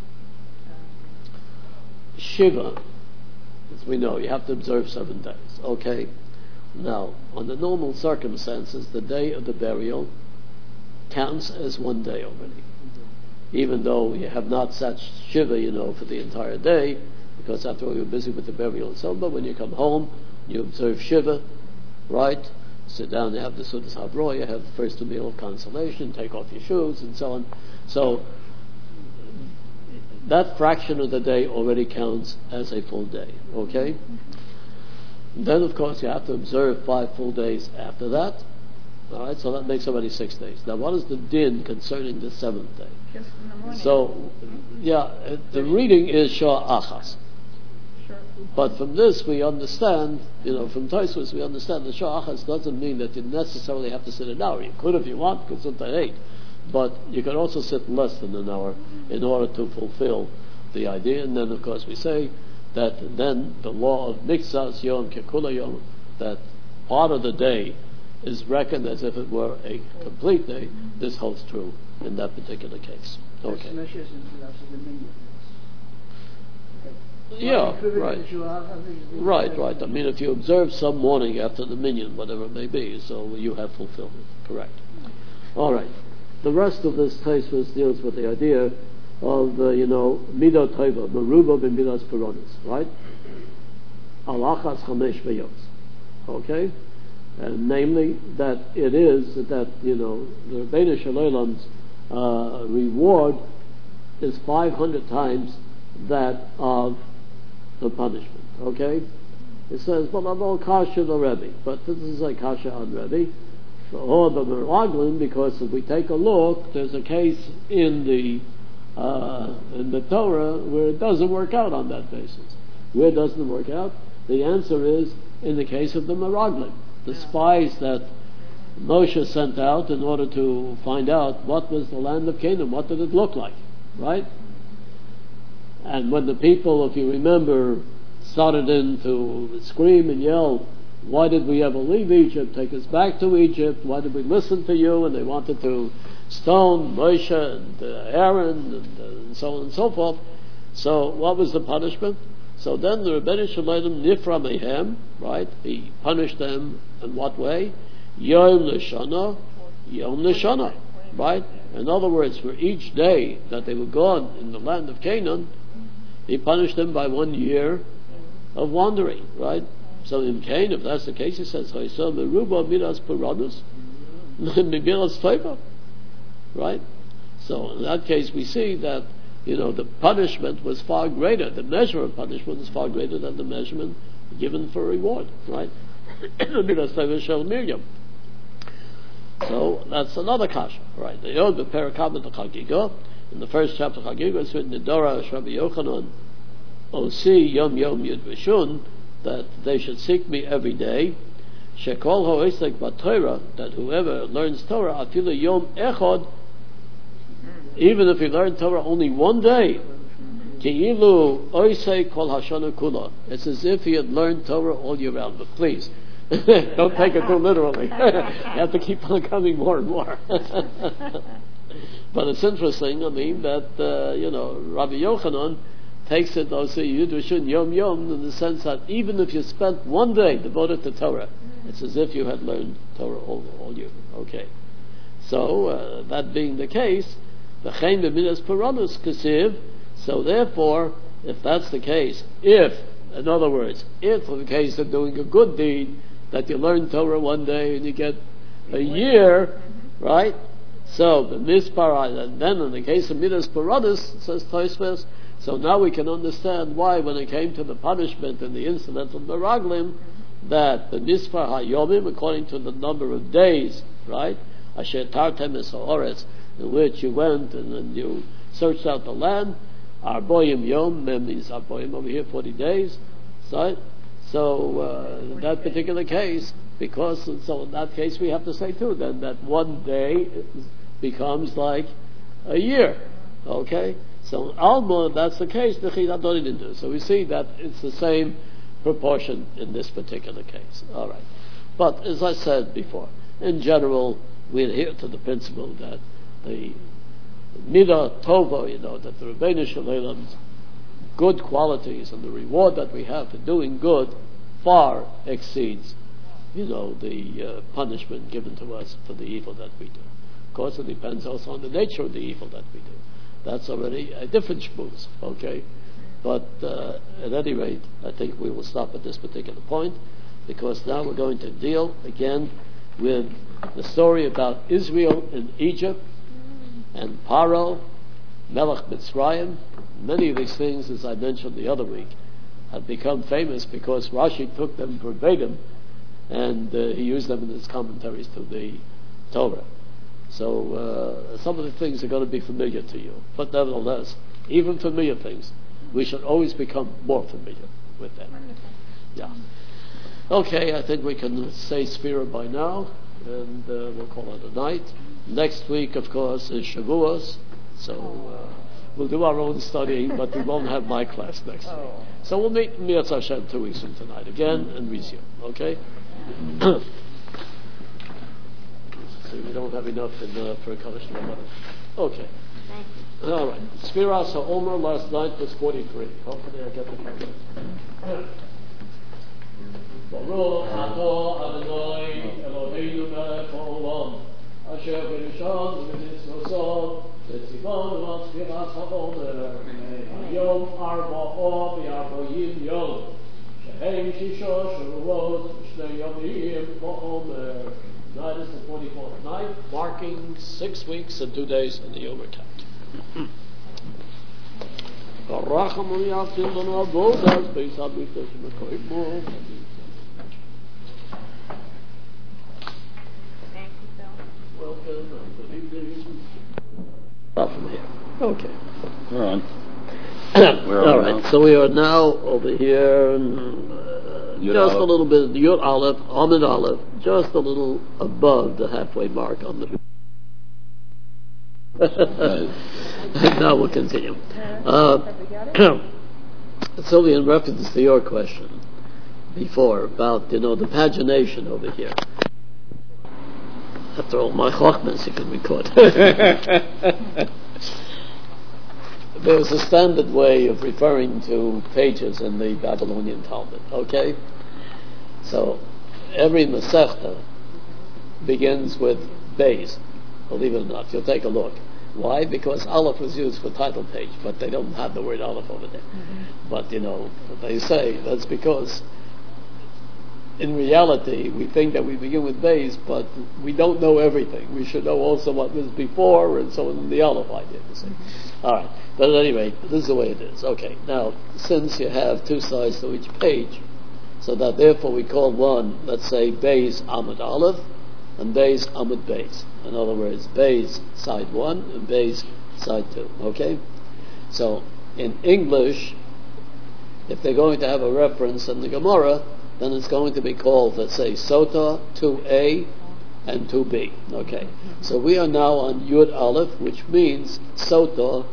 Shiva, as we know, you have to observe 7 days. Okay? Now, under normal circumstances, the day of the burial counts as 1 day already. Even though you have not sat Shiva, for the entire day, because after all you're busy with the burial and so on, but when you come home, you observe Shiva, right? sit down, you have the Sudas Havro, you have first the meal of consolation, take off your shoes, and so on. So that fraction of the day already counts as a full day, okay? Then, of course, you have to observe 5 full days after that. All right, so that makes already 6 days. Now, what is the din concerning the 7th day? Just in the morning. So, the reading is Shah Achas. Sure. But from this we understand, from Tosfos we understand that Shah Achas doesn't mean that you necessarily have to sit an hour. You could if you want, because it's 8. But you can also sit less than an hour in order to fulfill the idea. And then, of course, we say that then the law of Miksas Yom Kekula Yom, that part of the day is reckoned as if it were a complete day. This holds true in that particular case. Okay. Yeah, right. Right. I mean, if you observe some morning after the minyan, whatever it may be, so you have fulfilled it. Correct. All right. The rest of this Tosfos deals with the idea of, Midah Tova, Meruba ben Midas Peronis, right? Alachas Chamesh Veyos. Okay? And namely, that it is that, the Rebbeinu Shalom's reward is 500 times that of the punishment. Okay? It says, well, I'm all kasha the Rebbe, but this is a kasha on Rebbe. Or the Meraglim, because if we take a look, there's a case in the Torah where it doesn't work out on that basis. Where it doesn't work out? The answer is in the case of the Meraglim, the spies that Moshe sent out in order to find out what was the land of Canaan, what did it look like, right? And when the people, if you remember, started in to scream and yell, why did we ever leave Egypt? Take us back to Egypt. Why did we listen to you? And they wanted to stone Moshe and Aaron and so on and so forth. So what was the punishment? So then the Rebbeinu Shalom nifra mehem, right? He punished them in what way? Yom l'shana, right? In other words, for each day that they were gone in the land of Canaan, he punished them by 1 year of wandering, right? So in Cain, if that's the case, he says, Meruba midas peradus, midas teva, right? So in that case, we see that the punishment was far greater. The measure of punishment was far greater than the measurement given for reward, right? Midas teva shel Miriam. So that's another kasha, right? The Yod Beperakam of the Chagiga, in the first chapter of Chagiga, it's written in Dora Rabbi Yochanan, Osi Yom Yom Yud V'Shun, that they should seek me every day. Shekol ha'osek b'Torah, that whoever learns Torah, afilu yom echad, even if he learned Torah only 1 day, ki'ilu osek kol hashana kula. It's as if he had learned Torah all year round. But please, don't take it too literally. You have to keep on coming more and more. But it's interesting, that, Rabbi Yochanan takes it also Yud Yom Yom in the sense that even if you spent 1 day devoted to Torah, it's as if you had learned Torah all year. Okay. So, that being the case, V'chein b'midas peranus kasiv, so therefore, if that's the case, in other words, if in the case of doing a good deed, that you learn Torah 1 day and you get a year, right? So, the mispar, and then in the case of midas peranus, says Tosfos, so now we can understand why, when it came to the punishment in the incident of the Meraglim, that the Mispar HaYomim, according to the number of days, right, Asher Tartem es Ha'oretz, in which you went and then you searched out the land, Arboyim Yom, Mem means Arboyim over here, 40 days, right? So, in that particular case, so in that case we have to say too, then that 1 day becomes like a year, okay? So Alma, that's the case, the Chidadori didn't do. So we see that it's the same proportion in this particular case. All right. But as I said before, in general, we adhere to the principle that the Midah Tova, that the Rebbeinu Shalom's good qualities and the reward that we have for doing good far exceeds, the punishment given to us for the evil that we do. Of course, it depends also on the nature of the evil that we do. That's already a different shmooze, okay? But at any rate, I think we will stop at this particular point, because now we're going to deal again with the story about Israel in Egypt and Paro, Melech Mitzrayim. Many of these things, as I mentioned the other week, have become famous because Rashi took them verbatim and he used them in his commentaries to the Torah. So some of the things are going to be familiar to you. But nevertheless, even familiar things, we should always become more familiar with them. Wonderful. Yeah. Okay, I think we can say Sphira by now, and we'll call it a night. Next week, of course, is Shavuos, so we'll do our own studying, but we won't have my class next week. So we'll meet Mi'atz Hashem 2 weeks from tonight again and resume, okay? See, we don't have enough for a Kaddish Ramadan. Okay. Thank you. All right. Sfiras HaOmer last night was 43. Hopefully I get the calculation. Baruch Atah Adonai Eloheinu melech haolam asher b'rishon v'b'nitzvosot v'tzivon v'sfiras ha'omer hayom arba'o v'arbo'im yom shehem shisha shavuot v'shnei yomim ba'omer. Tonight is the 44th night, marking 6 weeks and 2 days in the Omer count. Baracham Yavtim Lanu Avodas Beis HaMikdash Mekoimo. Thank you, Phil. Welcome and good evening. Up from here. Okay. We're on. All right. So we are now over here, just a little bit Yud Aleph, Amid Aleph, just a little above the halfway mark on the. Now we'll continue. Sylvia, in reference to your question before about the pagination over here. After all, my chachmas you can record. There's a standard way of referring to pages in the Babylonian Talmud. Okay, so every Masechta begins with Beis. Believe it or not, you'll take a look. Why? Because Aleph was used for title page, but they don't have the word Aleph over there. Mm-hmm. But they say that's because in reality we think that we begin with Beis, but we don't know everything. We should know also what was before, and so on, the Aleph idea, you see. Mm-hmm. All right, but at any rate, this is the way it is. Okay, now since you have 2 sides to each page, so that therefore we call one, let's say, Beis Amud Aleph, and Beis Amud Beis. In other words, Beis side 1 and Beis side 2. Okay? So, in English, if they're going to have a reference in the Gemara, then it's going to be called, let's say, Sota 2a and 2b. Okay? So we are now on Yud Aleph, which means Sota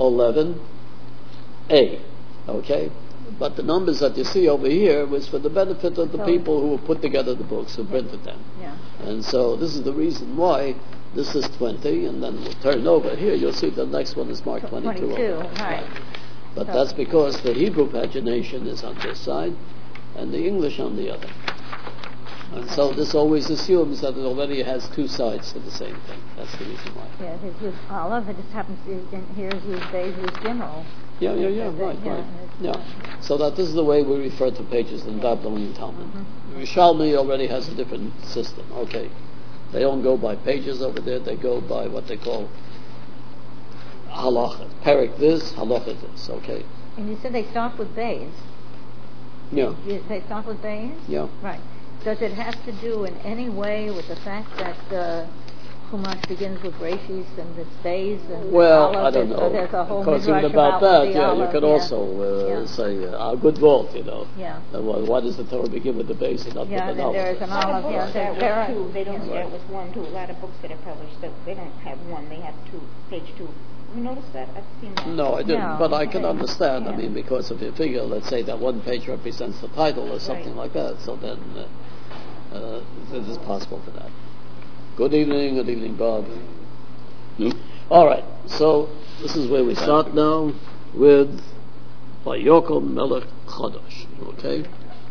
11a. Okay? But the numbers that you see over here was for the benefit of the people who put together the books, who printed them. Yeah. And so this is the reason why this is 20, and then we'll turn over. Here you'll see the next one is marked 22. 22, right. But that's because the Hebrew pagination is on this side, and the English on the other. And so this always assumes that it already has 2 sides to the same thing. That's the reason why. Yeah, it's with Aleph. It just happens here is with Beis with Gimel. Yeah, right. Yeah. So that this is the way we refer to pages in Babylonian Talmud. Mm-hmm. Yerushalmi already has a different system. Okay. They don't go by pages over there, they go by what they call halacha. Perek this, halacha this, okay? And you said they start with Beis. Yeah. They start with Beis? Yeah. Right. Does it have to do in any way with the fact that Chumash begins with Rashis and it's Beis and well, Aleph? I don't know. There's a whole because midrash about that, yeah, Aleph, you could also say a good vault, Yeah. Why does the Torah begin with the base and not with the Aleph? There is an Aleph. There are 2. They don't start with 1, 2. A lot of books that are published, they don't have 1. They have 2. Page 2. You noticed that? I've seen that. No, I didn't. No. But I can understand. Yeah. I mean, because if you figure, let's say that one page represents the title or something like that, so then it is possible for that. Good evening, Bob. Nope. All right. So this is where we start now with Vayokom Melech Chadash. Okay.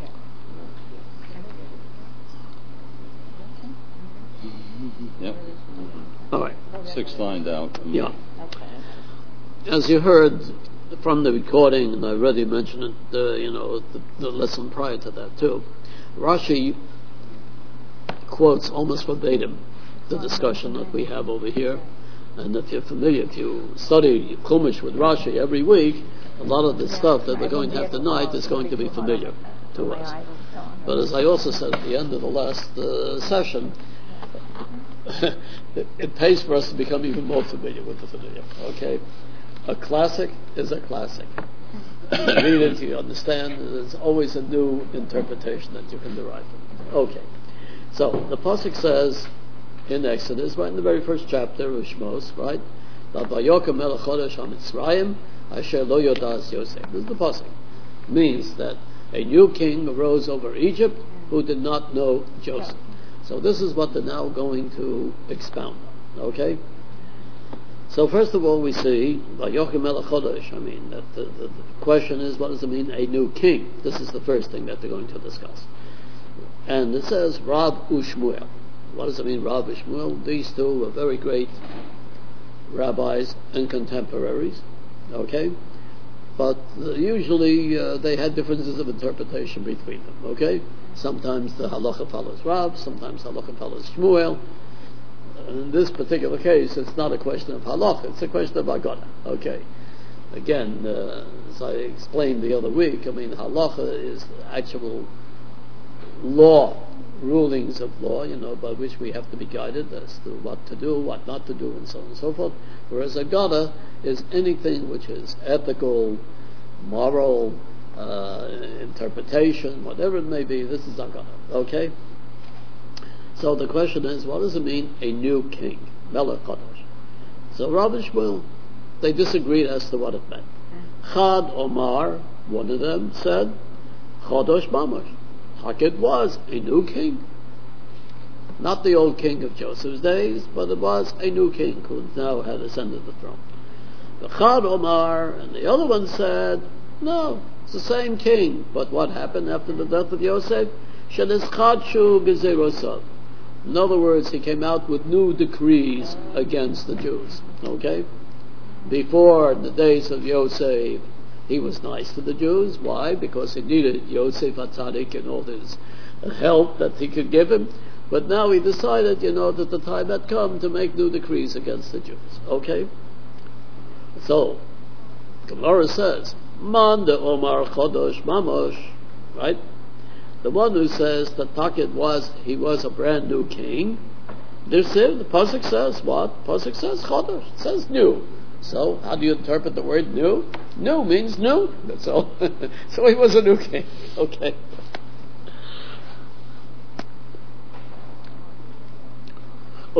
Yep. All right. 6th line down. Yeah. As you heard from the recording, and I already mentioned it, the lesson prior to that too, Rashi quotes almost verbatim the discussion that we have over here. And if you're familiar, if you study Chumash with Rashi every week, a lot of the stuff that we're going to have tonight is going to be familiar to us. But as I also said at the end of the last session, it pays for us to become even more familiar with the familiar. Okay? A classic is a classic. You read it, you understand, there's always a new interpretation that you can derive from it. Okay. So, the Pasuk says in Exodus, right in the very first chapter of Shmos, right? Vayokem melech chodesh HaMitzrayim, asher lo yodas Yosef. This is the Pasuk. Means that a new king arose over Egypt who did not know Joseph. So this is what they're now going to expound on. Okay? So first of all we see, Vayokem melech chodesh, I mean, that the question is, what does it mean, a new king? This is the first thing that they're going to discuss. And it says, Rav Ushmuel. What does it mean, Rav Ushmuel? These two are very great rabbis and contemporaries. Okay? But usually they had differences of interpretation between them. Okay? Sometimes the halacha follows Rav, sometimes halacha follows Shmuel. In this particular case, it's not a question of halacha, it's a question of agana. Okay. Again, as I explained the other week, I mean, halacha is actual law, rulings of law, by which we have to be guided as to what to do, what not to do, and so on and so forth. Whereas agana is anything which is ethical, moral, interpretation, whatever it may be. This is agana. Okay? So the question is, what does it mean, a new king? Melech Chodesh. So Rav Shmuel, they disagreed as to what it meant. Chad Omar, one of them said, Chodesh Mamash. It was a new king. Not the old king of Joseph's days, but it was a new king who now had ascended the throne. The Chad Omar, and the other one said, no, it's the same king. But what happened after the death of Yosef? Shenizchadshu Gezerosav. In other words, he came out with new decrees against the Jews. Okay? Before the days of Yosef, he was nice to the Jews. Why? Because he needed Yosef HaTzadik and all his help that he could give him. But now he decided, that the time had come to make new decrees against the Jews. Okay? So, Gemara says, Man de Omar Chodosh Mamash, right? The one who says that he was a brand new king, the Pasuk says what? Pasuk says Chodosh. It says new. So, how do you interpret the word new? New means new. That's all. So he was a new king. Okay. And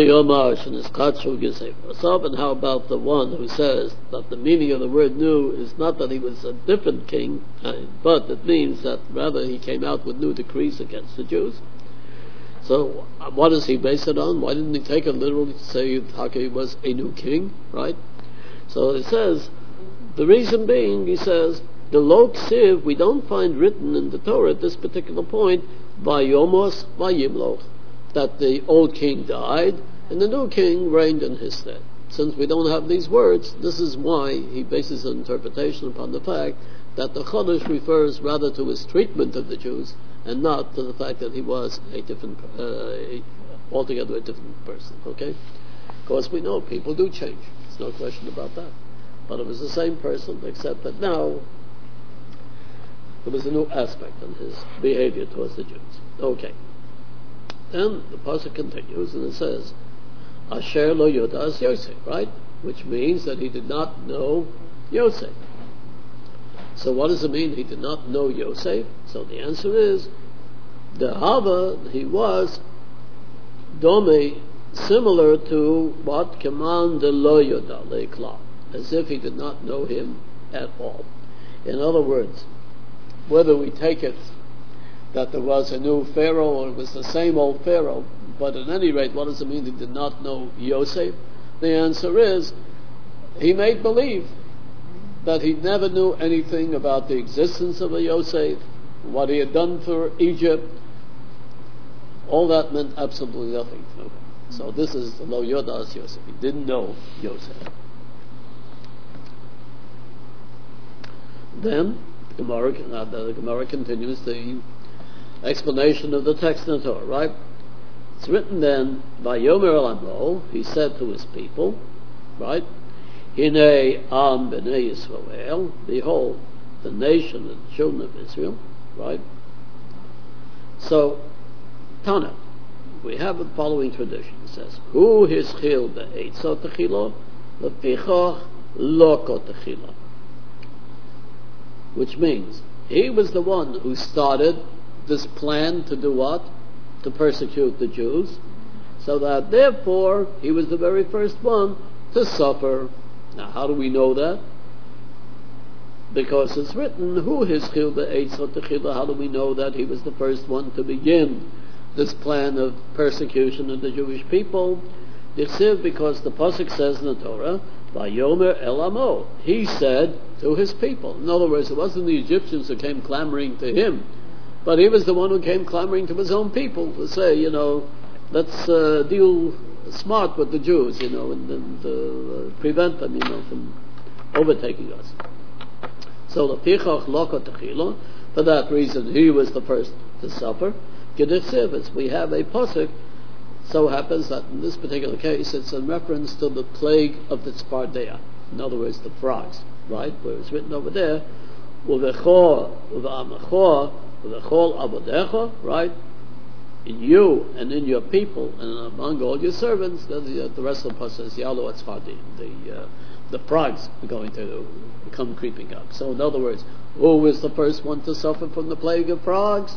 how about the one who says that the meaning of the word new is not that he was a different king, but it means that rather he came out with new decrees against the Jews? So what does he base it on? Why didn't he take it literally to say he was a new king, right? So it says, the reason being, he says, the lo ksiv, we don't find written in the Torah at this particular point, vayomos vayimloch, that the old king died and the new king reigned in his stead. Since we don't have these words, this is why he bases an interpretation upon the fact that the Chodesh refers rather to his treatment of the Jews and not to the fact that he was altogether a different person. Okay? Of course, we know people do change. There's no question about that. But it was the same person, except that now there was a new aspect in his behavior towards the Jews. Okay. Then the pasuk continues and it says, Asher lo yodas Yosef, right? Which means that he did not know Yosef. So what does it mean he did not know Yosef? So the answer is, the Hava, he was dome, similar to what Keman de lo yoda leikla, as if he did not know him at all. In other words, whether we take it that there was a new Pharaoh or it was the same old Pharaoh, but at any rate, what does it mean he did not know Yosef? The answer is, he made believe that he never knew anything about the existence of a Yosef, what he had done for Egypt. All that meant absolutely nothing to him. So this is Lo Yodas Yosef. He didn't know Yosef. Then the Gemara continues the explanation of the text in the Torah, right? It's written then, Vayomer el Amo, he said to his people, right? Hinei am b'nei Yisrael, behold, the nation of the children of Israel, right? So, Tana, we have the following tradition. It says, Hu hischil be'etzot techilo, lefichach loko techilo. Which means, he was the one who started this plan to do what? To persecute the Jews. So that therefore, he was the very first one to suffer. Now, how do we know that? Because it's written, Who hischil be'etzot techilo? How do we know that he was the first one to begin this plan of persecution of the Jewish people? Because the pasuk says in the Torah, Vayomer el Amo. He said to his people. In other words, it wasn't the Egyptians who came clamoring to him, but he was the one who came clamoring to his own people to say, let's deal smart with the Jews, and prevent them, from overtaking us. So the Pichach Loko Techilo, for that reason, he was the first to suffer. Kedichsivitz, we have a pasuk. So happens that in this particular case, it's in reference to the plague of the Tzfardea. In other words, the frogs, right? Where it's written over there, Uvechor, Uva'amachor, Uvechol Abodecha, right? In you and in your people and among all your servants. The rest of the pasuk says, Yalo Tzfardi, the frogs are going to come creeping up. So in other words, who was the first one to suffer from the plague of frogs?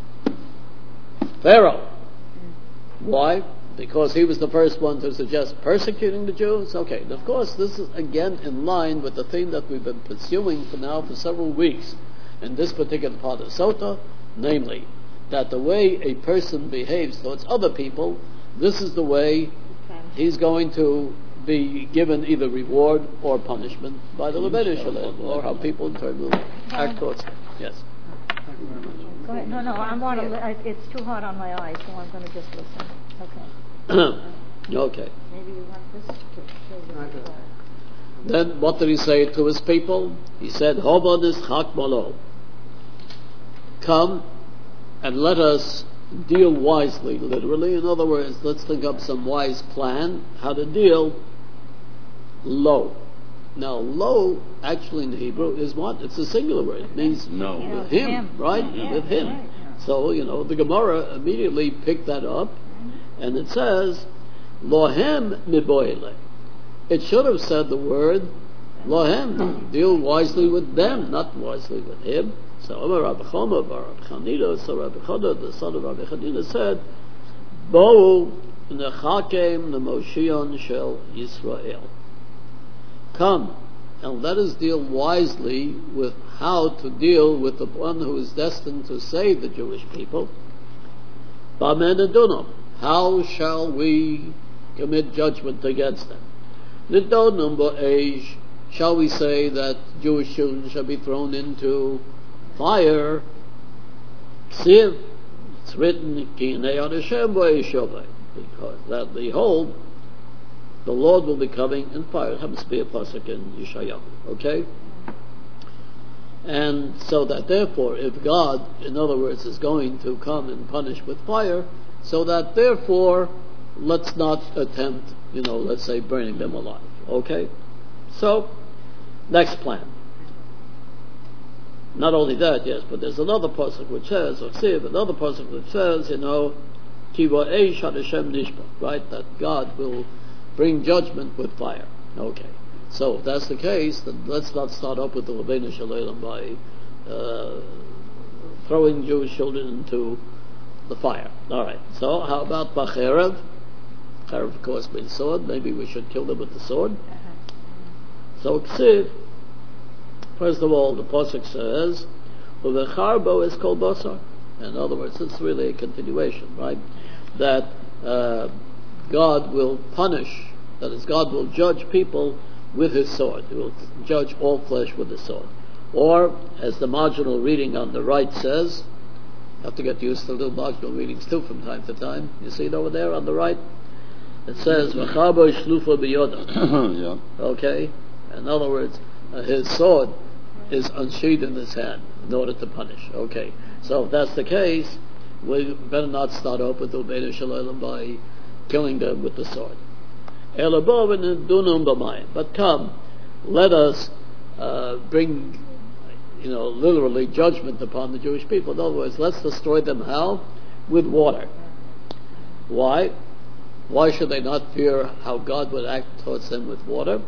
Pharaoh. Why? Because he was the first one to suggest persecuting the Jews? Okay, and of course this is again in line with the theme that we've been pursuing for several weeks in this particular part of Sota, namely, that the way a person behaves towards other people, this is the way he's going to be given either reward or punishment by the Levitish Shalom, or how people in turn will act towards him. Yes? Go ahead. No, it's too hot on my eyes, so I'm going to just listen. Okay. Okay. Maybe you want this to show. Then what did he say to his people? He said, Hobodis Chakmalo. Come and let us deal wisely, literally. In other words, let's think up some wise plan how to deal low. Now, lo, actually in Hebrew, is what? It's a singular word. It means No. with him, right? Yeah. With him. Right. So, the Gemara immediately picked that up, and it says, Lohem miboile. It should have said the word Lohem. Deal wisely with them, not wisely with him. So, Rabbi Choma, Rabbi Chanina, so Rabbi Choda, the son of Rabbi Chanina, said, Bo nechakem nemoshion shel Yisrael. Come, and let us deal wisely with how to deal with the one who is destined to save the Jewish people. Bamenadunum, how shall we commit judgment against them? Nidonum bo'esh, shall we say that Jewish children shall be thrown into fire? Ksiv, it's written, Ki hinei ad Hashem bo'esh, because that behold, the Lord will be coming in fire. It happens to be a pasuk in Yeshayahu, okay? And so that therefore, if God, in other words, is going to come and punish with fire, so that therefore, let's not attempt, let's say burning them alive, okay? So, next plan. Not only that, yes, but there's another pasuk which says, another pasuk which says, Ki va'esh ad Hashem nishba, right? That God will bring judgment with fire. Okay. So if that's the case, then let's not start up with the Lebeinu Shalom by throwing Jewish children into the fire. Alright. So how about Bacherev? Cherev, of course, means sword. Maybe we should kill them with the sword. So Ksiv, first of all, the pasuk says, Uvecharbo is kol basar. In other words, it's really a continuation, right? That God will punish, that is, God will judge people with his sword. He will judge all flesh with his sword. Or, as the marginal reading on the right says, have to get used to little marginal readings too from time to time. You see it over there on the right? It says, V'chabo shlufa biyoda. Yeah. Okay? In other words, his sword is unsheathed in his hand in order to punish. Okay. So if that's the case, we better not start off with Ubeinu Shalom by killing them with the sword. But come, let us bring, literally judgment upon the Jewish people. In other words, let's destroy them how? With water. Why? Why should they not fear how God would act towards them with water?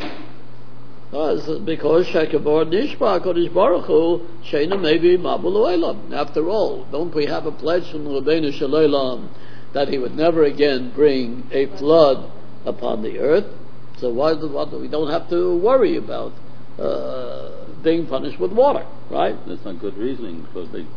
Because Shekabor Nishba Kodesh Baruch Hu Sheina maybe Mabul Olam. After all, don't we have a pledge from Rabbeinu Shalom that he would never again bring a flood upon the earth? So why we don't have to worry about being punished with water, right? That's not good reasoning, because they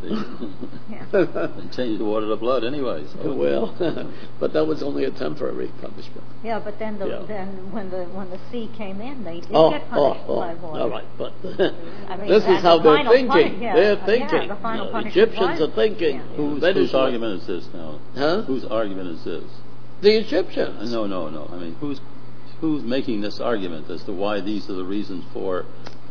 changed the water to blood anyway. So. Well, but that was only a temporary punishment. Yeah, but then when the sea came in, they did get punished by water. All right, but I mean, this is how they're thinking. They're thinking. The final Egyptians are thinking. Yeah. Whose argument is this now? Huh? Whose argument is this? The Egyptians. No. I mean, who's making this argument as to why these are the reasons for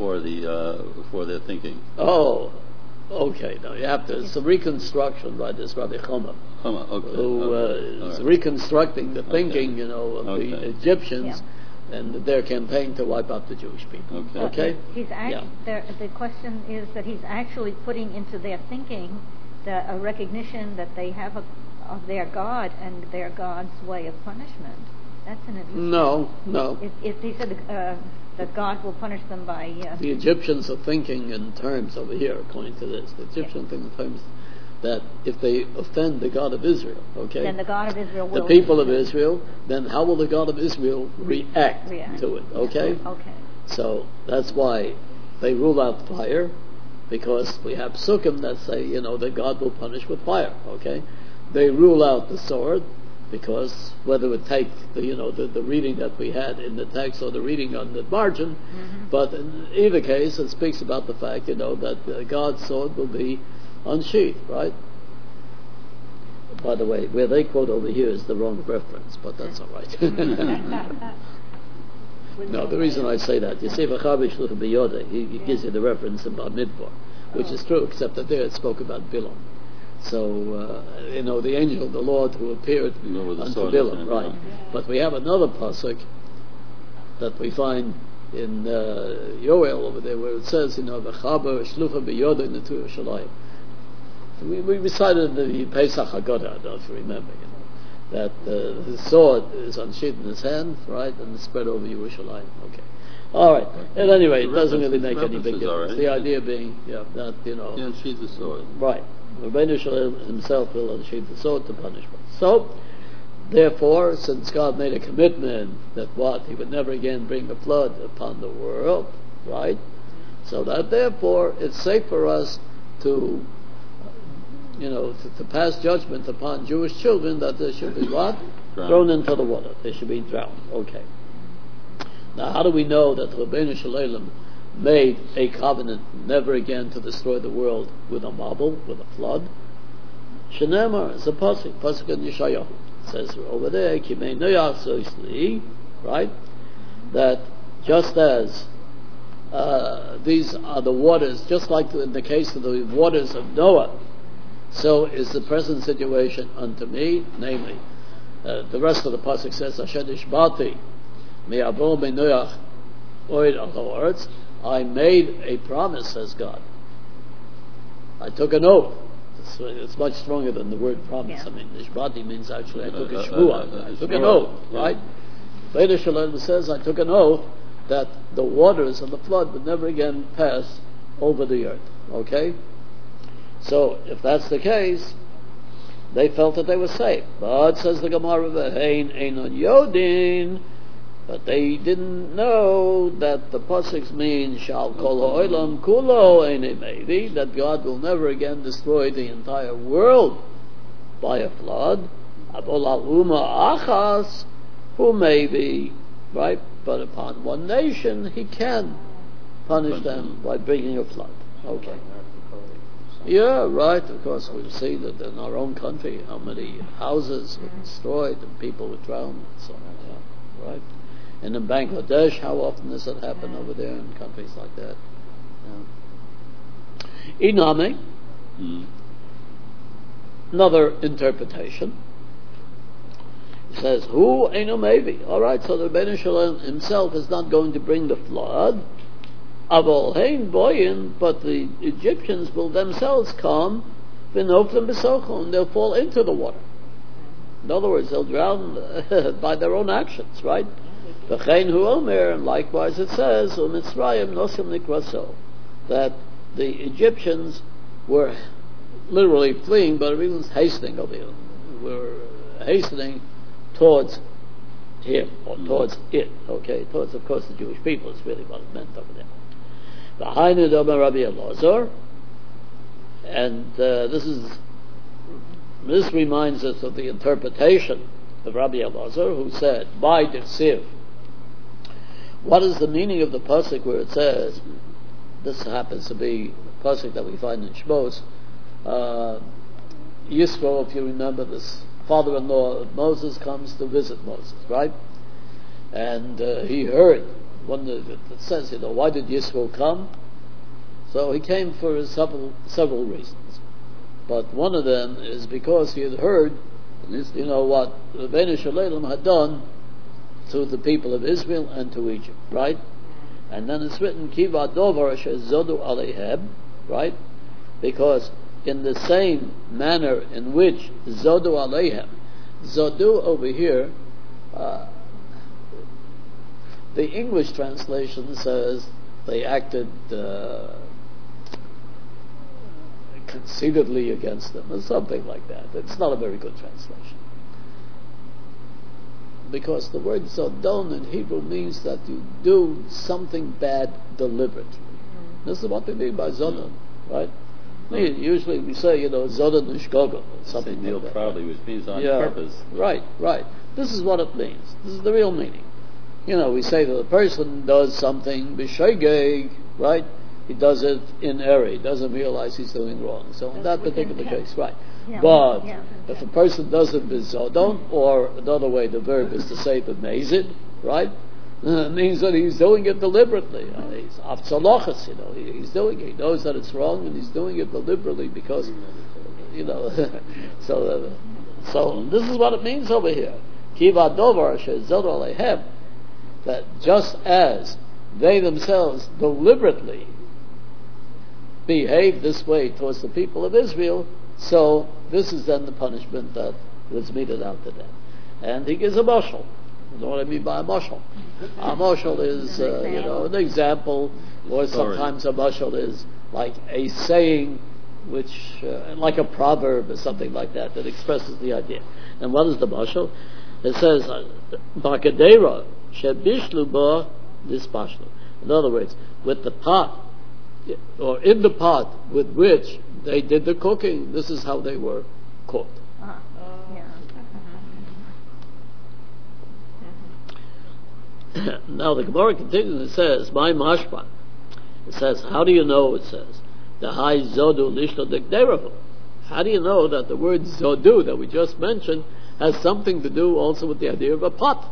their thinking? Oh, okay. Now you have to. It's a reconstruction by this Rabbi Choma, who is reconstructing the thinking, of the Egyptians and their campaign to wipe out the Jewish people. Okay. The question is that he's actually putting into their thinking a recognition that they have of their God and their God's way of punishment. That's an admission. No. If he said that God will punish them by... The Egyptians are thinking in terms over here, according to this. The Egyptians think in terms that if they offend the God of Israel, okay? Then the God of Israel will... The people of Israel, then how will the God of Israel react to it, okay? Okay. So that's why they rule out fire, because we have psukim that say, that God will punish with fire, okay? They rule out the sword, because whether it take the reading that we had in the text or the reading on the margin, but in either case it speaks about the fact that God's sword will be unsheathed, right? By the way, where they quote over here is the wrong reference, but that's all right. No, the reason I say that, you see, he gives you the reference in Bar Midbar, which is true, except that there it spoke about Bilam. So, the angel of the Lord who appeared unto Bilam, right? But we have another pasuk that we find in Yoel over there, where it says, "V'chaber shlucha b'yoda netu Yerushalayim." We recited the Pesach Haggadah, I don't know if you remember, that his sword is unsheathed in his hand, right, and spread over Yerushalayim. Okay. All right. At any rate, it doesn't really make any big difference. The idea being, that He unsheathed the sword. Right. Rabbeinu Shalom himself will unsheathe the sword to punishment. So, therefore, since God made a commitment that he would never again bring a flood upon the world, right? So that therefore it's safe for us to pass judgment upon Jewish children that they should be what? Thrown into the water. They should be drowned. Okay. Now, how do we know that Rabbeinu Shalom made a covenant never again to destroy the world with a mabul, with a flood? Shenemar is a pasuk in Yeshayahu. It says over there, Kimei Noach Zoisli, right? That just as these are the waters, just like in the case of the waters of Noah, so is the present situation unto me, namely, the rest of the pasuk says, Asher Ishbati me'avor be'Noach oid al ha'aretz. I made a promise, says God. I took an oath. It's much stronger than the word promise. Yeah. I mean, Ishbati means actually I took a shvuah. I took an oath, right? Later Shalom says, I took an oath that the waters of the flood would never again pass over the earth. Okay? So, if that's the case, they felt that they were safe. But, says the Gemara, V'hein einon yodin, but they didn't know that the pasuk means shal kol ha'olam kulo einei mevi, that God will never again destroy the entire world by a flood. Avol al uma achas hu maybe, right? But upon one nation He can punish them by bringing a flood. Okay. Yeah, right. Of course, we see that in our own country how many houses were destroyed and people were drowned and so on. Yeah, right. And in Bangladesh, how often does that happen over there in countries like that? Yeah. Iname. another interpretation. He says, "Who Eino Mevi?" All right, so the Rebbeinu Shalom himself is not going to bring the flood. Avol Hein Boyin, but the Egyptians will themselves come, V'noflim B'sochon, and they'll fall into the water. In other words, they'll drown by their own actions, right? V'chein Hu Omer, and likewise it says, U'Mitzrayim Nosim Nikraso, that the Egyptians were literally fleeing, but it means hastening over here. We're hastening towards him, or towards it, okay? Towards, of course, the Jewish people is really what it meant over there. V'hainu Domer Rabbi Elazar, and this reminds us of the interpretation of Rabbi Elazar, who said, by Dirsiv. What is the meaning of the pasuk where it says, this happens to be a pasuk that we find in Shmos, Yisro, if you remember, this father-in-law of Moses comes to visit Moses, right? And he heard, it says, why did Yisro come? So he came for several reasons. But one of them is because he had heard, what the Rebbeinu Shalom had done to the people of Israel and to Egypt, right? And then it's written, Kiva Dovar Zodu Alehem, right? Because in the same manner in which Zodu Alehem, Zodu over here, the English translation says they acted conceitedly against them, or something like that. It's not a very good translation. Because the word Zodon in Hebrew means that you do something bad deliberately. This is what they mean by Zodon, right? Usually we say, Zodon Nishgogo, or something like that. Proudly, which means on purpose. Right. This is what it means. This is the real meaning. We say that a person does something b'shogeg, right? He does it in error. He doesn't realize he's doing wrong. So in that particular case, right. Yeah, but if a person does it b'zodon, or another way, the verb is to say b'mezid, right? It means that he's doing it deliberately. He's avtzalochas, he's doing it. He knows that it's wrong, and he's doing it deliberately because, so this is what it means over here. Kiva dovar she'zodu alehem, that just as they themselves deliberately behave this way towards the people of Israel, so this is then the punishment that was meted out to them. And he gives a mashal. You know what I mean by a mashal? A mashal is, an example, or sometimes a mashal is like a saying, which, like a proverb or something like that expresses the idea. And what is the mashal? It says, Bakadera, shebishlu ba dispashlu. In other words, with the pot, or in the pot with which they did the cooking, this is how they were cooked. Now the Gemara continues, it says, my mashpan. It says, how do you know, it says, the high zodu lishlo dekderahu. How do you know that the word zodu that we just mentioned has something to do also with the idea of a pot?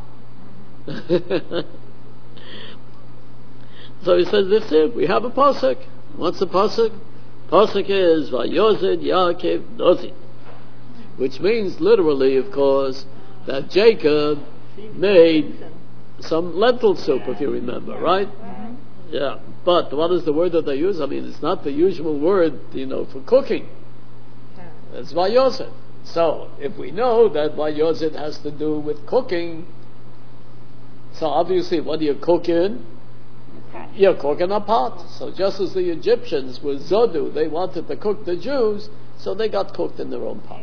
So he says, this is, we have a pasuk. What's the pasuk? Pasuk is Vayozid Yaakov Nozid, which means literally, of course, that Jacob made some lentil soup, if you remember, right? Yeah. But what is the word that they use? I mean, it's not the usual word, for cooking. It's Vayozid. So, if we know that Vayozid has to do with cooking, so obviously, what do you cook in? You're cooking a pot. So just as the Egyptians with Zodu, they wanted to cook the Jews, so they got cooked in their own pot.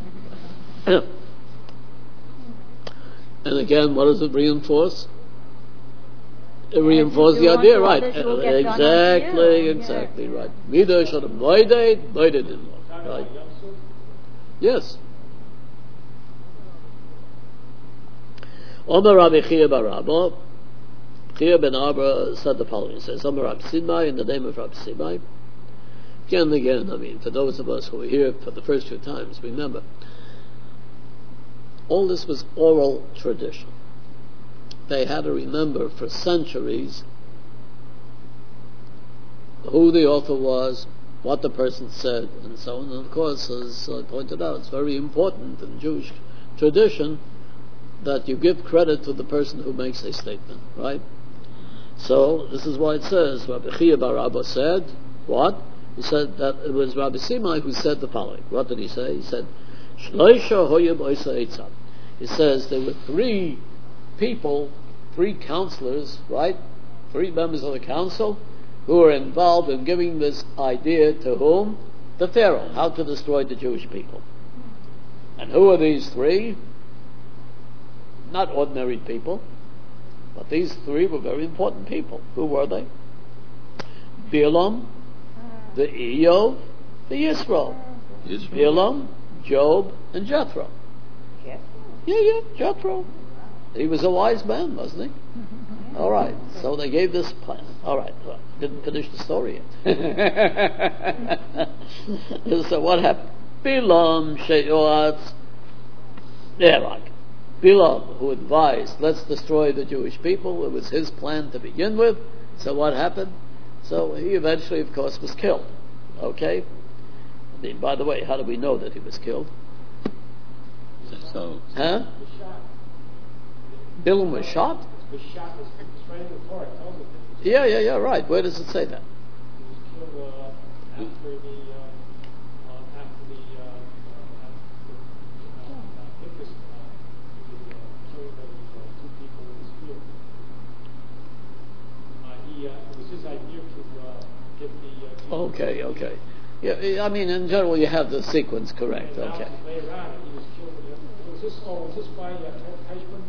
And again, what does it reinforce? It reinforces the idea, right? Exactly, right. Midah should have moided in law, right? Yes. Omer Rabbi Chia bar Rabba, Chia ben Abra said the following. He says, Omer Rabbi Simai, in the name of Rabbi Simai. Again and again, I mean, for those of us who were here for the first few times, remember, all this was oral tradition. They had to remember for centuries who the author was, what the person said, and so on. And of course, as I pointed out, it's very important in Jewish tradition that you give credit to the person who makes a statement, right? So this is why it says, Rabbi Chia bar Abba said, what? He said that it was Rabbi Simai who said the following. What did he say? He said, Shloisha hoyim oisa eitzam. He says there were 3 people, 3 counselors, right? 3 members of the council who were involved in giving this idea to whom? The Pharaoh, how to destroy the Jewish people. And who are these 3? Not ordinary people, but these 3 were very important people. Who were they? Balaam, the Eov, the Yisro. Balaam, Job, and Jethro. Yeah, Jethro. He was a wise man, wasn't he? All right, so they gave this plan. All right, didn't finish the story yet. So what happened? Balaam, She'oatz, Erag. Balaam, who advised, let's destroy the Jewish people. It was his plan to begin with. So what happened? So he eventually, of course, was killed. Okay? I mean, by the way, how do we know that he was killed? So, Huh? Balaam was shot? Was shot, was right in the Torah, tells us that. Yeah, right. Where does it say that? He was killed after the Pinchas, the killing of 2 people in his field. It was his idea to get the... Okay. Yeah, I mean, in general, you have the sequence correct. Okay. Later on, he was killed. Was this by Teichmann?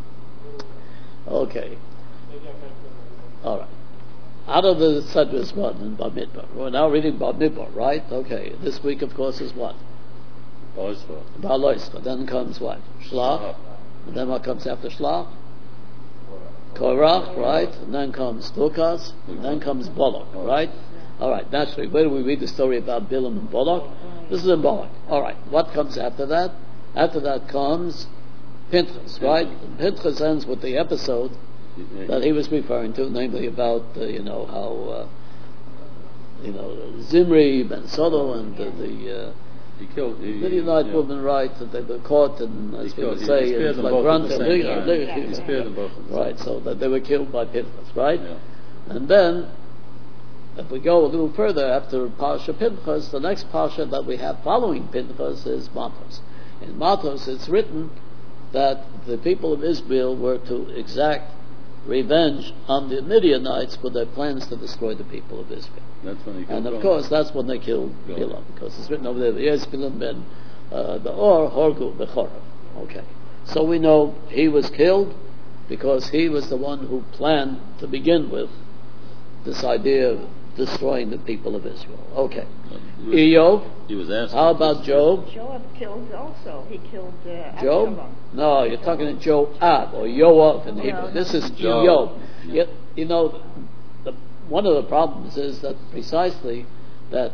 Okay. Maybe I got All right. Out of the Sedras one in Bamidbar. We're now reading Bamidbar, right? Okay. This week, of course, is what? Ba'aloisra. Then comes what? Shlach. And then what comes after Shlach? Korach, right? And then comes Lukas. And then comes Balak, right? All right. Naturally, where do we read the story about Balaam and Balak? This is in Balak. All right. What comes after that? After that comes Pinchas, right? And Pinchas ends with the episode that he was referring to, namely about how Zimri, Ben Sodom, and he killed the Midianite woman, right? That they were caught, and as people say, it's like he spared them both. Right, so that they were killed by Pinchas, right? Yeah. And then, if we go a little further after Parsha Pinchas, the next Parsha that we have following Pinchas is Matos. In Matos, it's written that the people of Israel were to exact revenge on the Midianites for their plans to destroy the people of Israel. That's when he killed And of Balaam. course, that's when they killed Balaam, because it's written over there, Yes, Balaam ben Beor, Horgu, Bechorah. Okay. So we know he was killed because he was the one who planned to begin with this idea of destroying the people of Israel. Okay. Eov. He was asked. How about Job? Joab killed also. He killed Job? Absalom. No, you're talking to Joab or Yoav in Hebrew. This is Job. Yet, one of the problems is that precisely that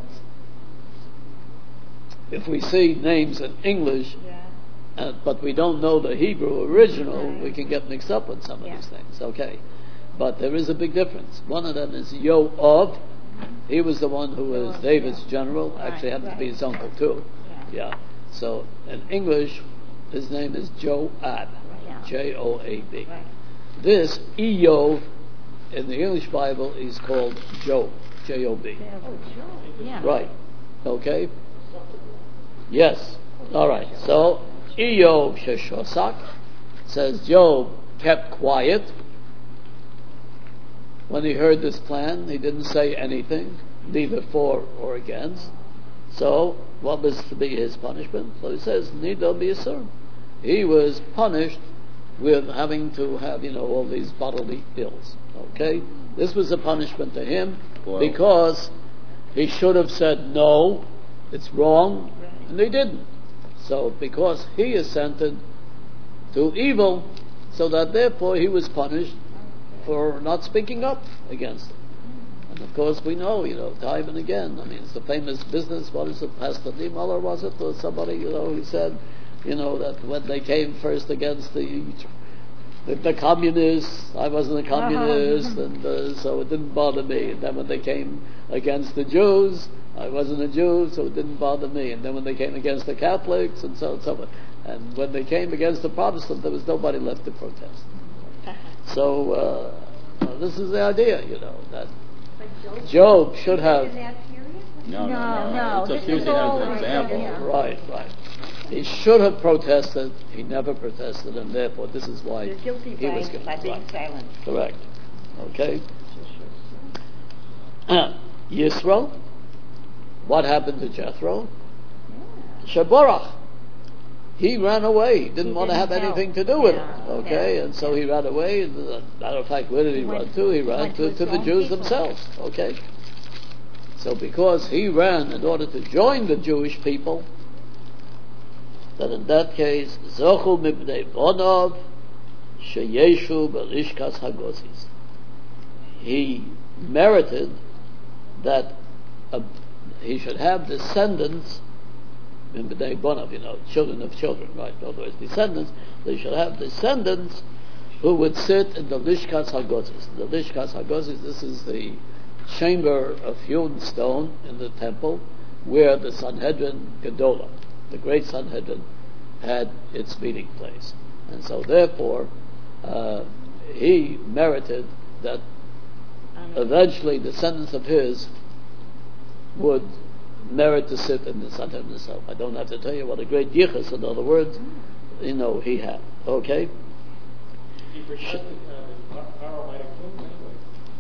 if we see names in English, but we don't know the Hebrew original, we can get mixed up with some of these things. Okay. But there is a big difference. One of them is Yoav. He was the one who was David's general. Actually happened to be his uncle too. Yeah. So in English, his name is Joab. Joab. This Eov in the English Bible is called Job. Job. Right. Okay. Yes. All right. So Eov Sheshosak says Job kept quiet. When he heard this plan, he didn't say anything, neither for or against. So, what was to be his punishment? So he says, Nidal B'Yisur. He was punished with having to have, all these bodily ills. Okay? This was a punishment to him because he should have said, no, it's wrong, and he didn't. So, because he assented to evil, so that therefore he was punished for not speaking up against it. And of course we know, time and again, it's the famous business, what is it, Pastor Niemoller was it, or somebody, who said, that when they came first against the communists, I wasn't a communist, and so it didn't bother me. And then when they came against the Jews, I wasn't a Jew, so it didn't bother me. And then when they came against the Catholics and so on and so forth, and when they came against the Protestants, there was nobody left to protest. So this is the idea, that Job should have. No. It's This just is using all as an example. yeah. Right. He should have protested. He never protested, and therefore this is why You're guilty he was guilty. by being silent. Correct. Okay. Yisro. What happened to Jethro? Sheborach. He ran away. He didn't want to have didn't anything help. to do with Yeah. it. Okay, and so he ran away. And, matter of fact, where did he run to? He ran to the Jews themselves. Okay. So because he ran in order to join the Jewish people, then in that case, Zochu mibnei bonov sheyeshu belishkas hagozis. He merited that he should have descendants, mibnei bonov, children of children, right? In other words, descendants. They should have descendants who would sit in the lishkas hagozis. The lishkas hagozis. This is the chamber of hewn stone in the temple where the Sanhedrin Gedolah, the great Sanhedrin, had its meeting place. And so therefore he merited that eventually descendants of his would merit to sit in the Sanhedrin itself. I don't have to tell you what a great yichus, in other words, he had. Okay? He protected that Pharaoh might have killed him anyway.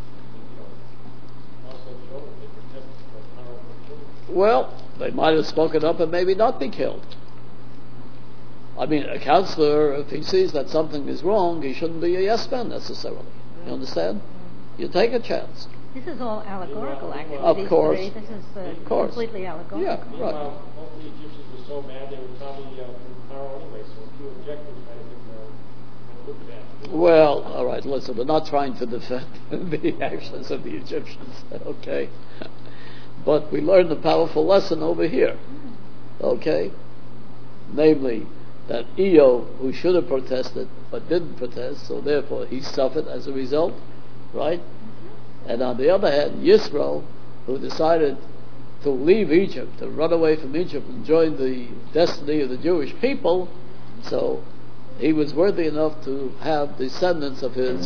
Also children, they protected the Pharaoh from killing. Well, they might have spoken up and maybe not be killed. I mean, a counselor, if he sees that something is wrong, he shouldn't be a yes man necessarily. You understand? You take a chance. This is all allegorical, actually. Of these course. three. This is Of course. completely allegorical. Yeah, right. Meanwhile, most of the Egyptians were so mad they would probably Pharaoh anyway, so a few objectives might have been looked at. Well, all right, listen, we're not trying to defend the actions of the Egyptians, okay? But we learned a powerful lesson over here, okay? Namely, that Eo, who should have protested but didn't protest, so therefore he suffered as a result, right? And on the other hand, Yisro, who decided to leave Egypt, to run away from Egypt and join the destiny of the Jewish people, so he was worthy enough to have descendants of his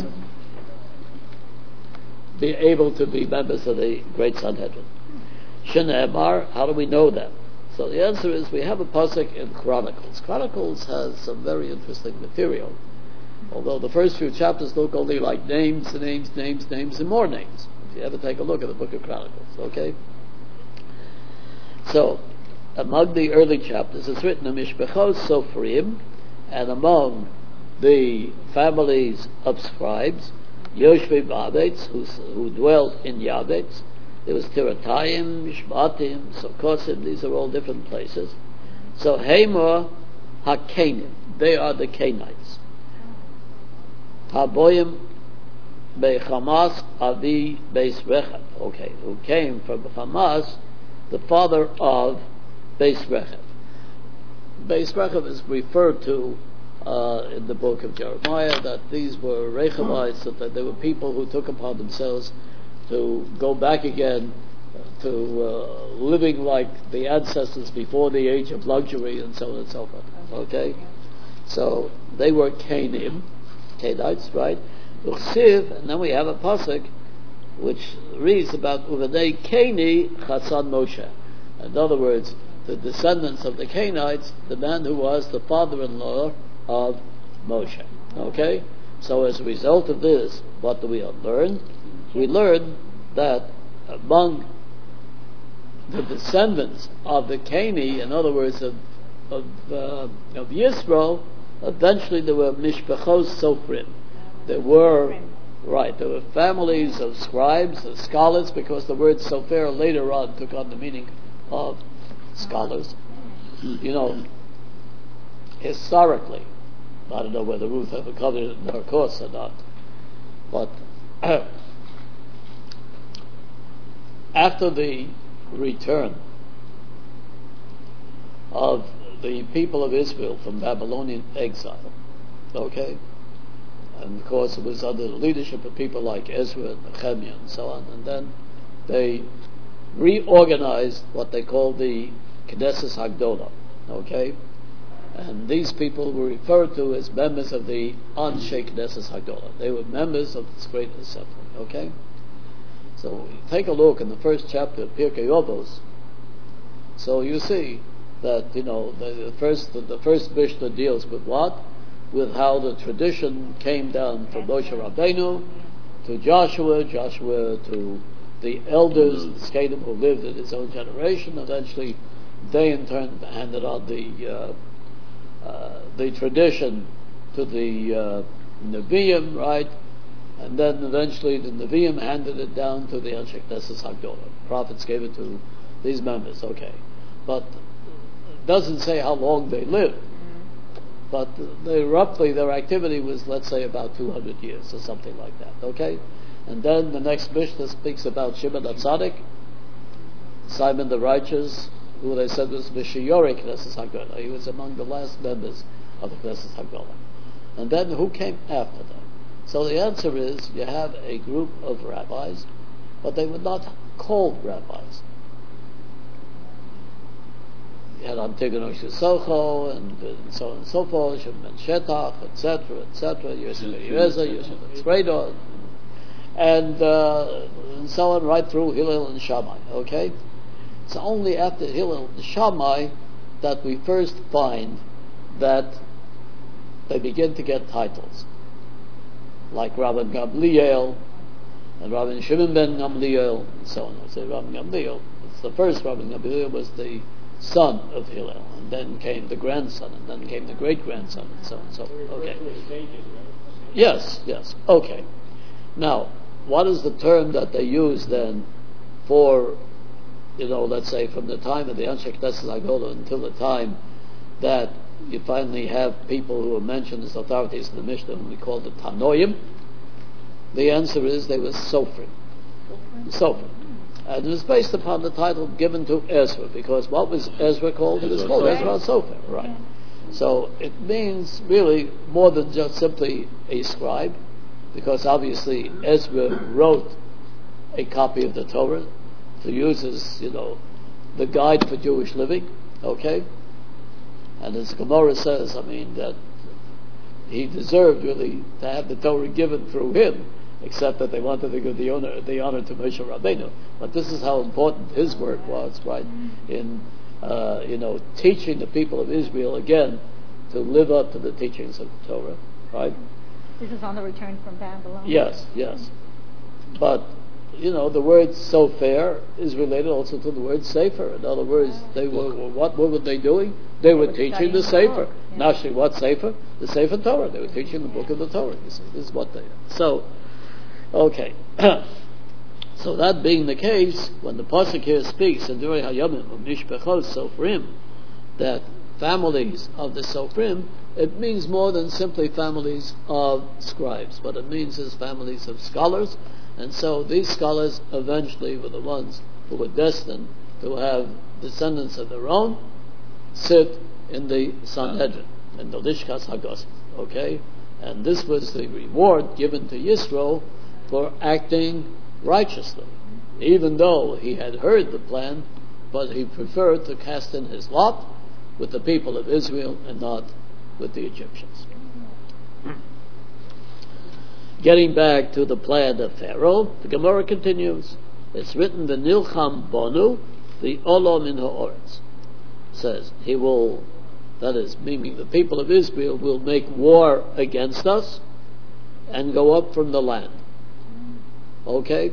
be able to be members of the great Sanhedrin. Shneimar, how do we know that? So the answer is we have a pasuk in Chronicles. Chronicles has some very interesting material, although the first few chapters look only like names, and more names. If you ever take a look at the book of Chronicles, okay? So, among the early chapters, it's written, Mishpechos Sofrim, and among the families of scribes, Yoshvei Yabetz, who dwelt in Yabetz. There was Tiratayim, Mishmatim, Sokosim, these are all different places. So Hamor HaKanim, they are the Canaanites. Haboyim Bechamas Avi Beis Rechem, okay, who came from Hamas, the father of Beis Rechem. Beis Rechem is referred to in the book of Jeremiah, that these were Rechemites, that they were people who took upon themselves to go back again to living like the ancestors before the age of luxury and so on and so forth. Okay? So they were Canaanites, right? Uchsiv, and then we have a pasuk which reads about Uvanei Cani Chasan Moshe. In other words, the descendants of the Canaanites, the man who was the father-in-law of Moshe. Okay? So as a result of this, what do we learn? We learn that among the descendants of the Cani, in other words, of Yisro, eventually there were Mishpechos Sofrim. There were families of scribes, of scholars, because the word Sofer later on took on the meaning of scholars. Historically, I don't know whether Ruth ever covered it in her course or not, but after the return of the people of Israel from Babylonian exile, okay, and of course it was under the leadership of people like Ezra and Nehemiah and so on, and then they reorganized what they call the Knesset Hagdolah. Okay? And these people were referred to as members of the Anshe Knesset Hagdolah. They were members of this great assembly. Okay? So take a look in the first chapter of Pirkei Avos. So you see that, the first Mishnah deals with what? With how the tradition came down from Moshe Rabbeinu to Joshua to the elders, the Skadim who lived in his own generation. Eventually, they in turn handed on the tradition to the Nevi'im, right? And then eventually the Nevi'im handed it down to the Anshe Knesset Hagdolah. Prophets gave it to these members, okay. But it doesn't say how long they lived. But roughly their activity was, let's say, about 200 years or something like that, okay? And then the next Mishnah speaks about Shimon HaTzadik, Simon the Righteous, who they said was Mishiyori Knesset Hagdolah. He was among the last members of the Knesset Hagdolah. And then who came after them? So the answer is, you have a group of rabbis, but they were not called rabbis. You had Antigonus Socho, and so on and so forth, Shimon Shetach, etc., Yosef Eliezer, Yosef Tzreidon, and so on, right through Hillel and Shammai, okay? It's only after Hillel and Shammai that we first find that they begin to get titles, like Rabban Gamliel and Rabban Shimon ben Gamliel, and so on. I say Rabban Gamliel. It's the first Rabban Gamliel was the son of Hillel, and then came the grandson, and then came the great-grandson, and so on. So, okay. Yes, okay. Now, what is the term that they use then for, let's say from the time of the Anshe Knesset Hagdolah until the time that you finally have people who are mentioned as authorities in the Mishnah, whom we call the Tanoim? The answer is they were Sofrim. And it was based upon the title given to Ezra, because what was Ezra called? It was called Ezra Sofer, right? So it means really more than just simply a scribe, because obviously Ezra wrote a copy of the Torah to use as, the guide for Jewish living, okay? And as Gemara says, that he deserved really to have the Torah given through him, except that they wanted to give the honor to Moshe Rabbeinu. But this is how important his work was, right? In teaching the people of Israel again to live up to the teachings of the Torah, right? This is on the return from Babylon. Yes. But the word sofer is related also to the word sefer. In other words, they were what were they doing? They were teaching the sefer. Yeah. Now, what sefer? The Sefer Torah. They were teaching the book of the Torah. You see, this is what they are. So, okay. So that being the case, when the pasuk here speaks in Durei Hayamim of Mishpechot Sofrim, that families of the Sofrim, it means more than simply families of scribes, but it means as families of scholars. And so these scholars eventually were the ones who were destined to have descendants of their own sit in the Sanhedrin, in the Lishkas Hagos. Okay? And this was the reward given to Yisro for acting righteously, even though he had heard the plan, but he preferred to cast in his lot with the people of Israel and not with the Egyptians. Getting back to the plan of Pharaoh, the Gemara continues. It's written, the Nilcham Bonu, the Olam in Ha'oretz. Says, he will, that is, meaning the people of Israel will make war against us and go up from the land. Okay?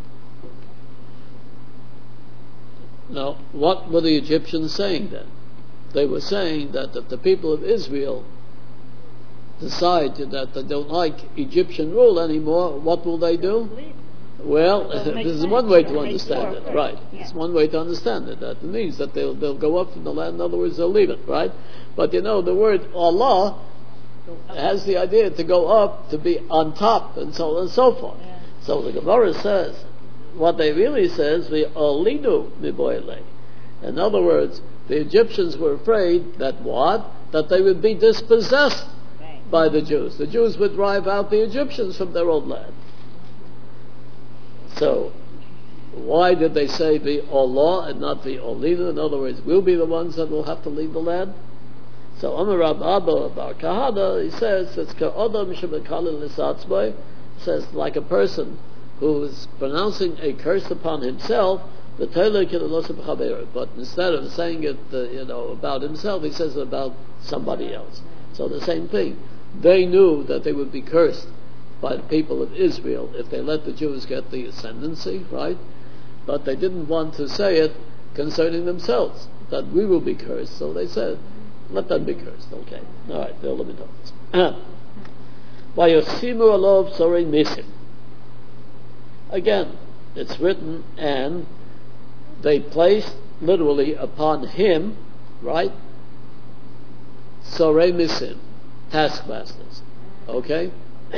Now, what were the Egyptians saying then? They were saying that if the people of Israel decide that they don't like Egyptian rule anymore, what will they do? Well, this is one way to understand it, right? It's one way to understand it. That means that they'll go up from the land. In other words, they'll leave it, right? But the word Allah has the idea to go up, to be on top, and so on and so forth. So the Gemara says, what they really says, we Alinu miboile. In other words, the Egyptians were afraid that what? That they would be dispossessed by the Jews. The Jews would drive out the Egyptians from their own land. So, why did they say the Allah and not the Olina? In other words, we'll be the ones that will have to leave the land. So Amar Rab Abba Bar Kahada, he says, it's Ka'odam Shemekala Lisatzbay, says like a person who is pronouncing a curse upon himself, but instead of saying it, about himself, he says it about somebody else. So the same thing. They knew that they would be cursed by the people of Israel if they let the Jews get the ascendancy, right? But they didn't want to say it concerning themselves, that we will be cursed. So they said, let them be cursed. Okay. All right. They'll let me know. Vayosimu alov sorei misim. Again, it's written, and they placed literally upon him, right? Sorei misim, taskmasters. Okay?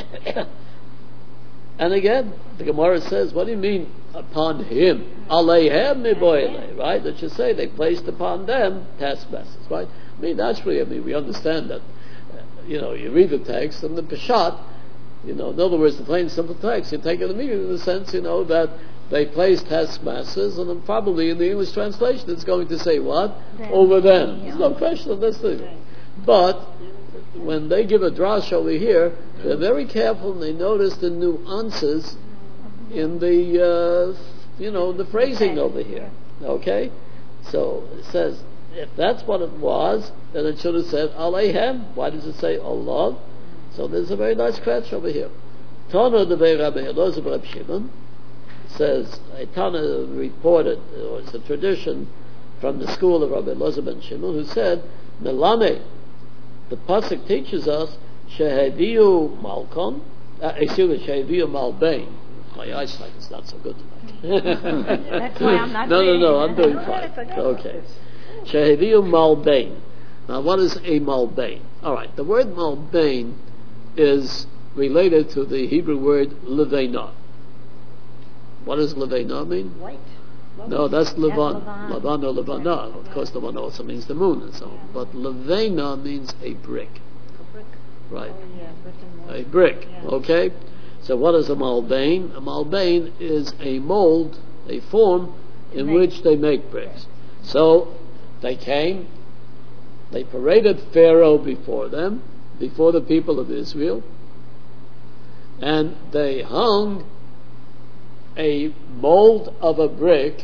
And again, the Gemara says, what do you mean upon him? Aleihem miboile, right? That should say they placed upon them taskmasters, right? I mean, naturally, we understand that, you read the text and the Peshat, in other words, the plain simple text, you take it immediately in the sense, that they placed taskmasters, and then probably in the English translation it's going to say what? Over them. There's no question of this thing. But when they give a drash over here, they're very careful and they notice the nuances in the, the phrasing over here. Okay? So it says, if that's what it was, then it should have said Aleihem. Why does it say Allah? So there's a very nice scratch over here. Tana the Rabbi Elazar Reb Shimon says, a Tana reported, or it's a tradition from the school of Rabbi Elazar ben Shimon, who said, Melame, the pasuk teaches us, Sheheviu Malkon, Sheheviu Malbein. My eyesight is not so good tonight. That's why I'm not No, I'm doing fine. Okay. Sheheviu Malbein. Now, what is a Malbein? All right, the word Malbein is related to the Hebrew word Levena. What does Levena mean? White. No, that's Levan. Levan. Levan or Levana. Of course, Levan also means the moon and so on. But Levena means a brick. A brick. Right. Oh, yeah, brick and mortar. A brick. Yeah. Okay? So what is a Malbain? A Malbain is a mold, a form in which they make bricks. So they came, they paraded Pharaoh before them, before the people of Israel, and they hung a mold of a brick,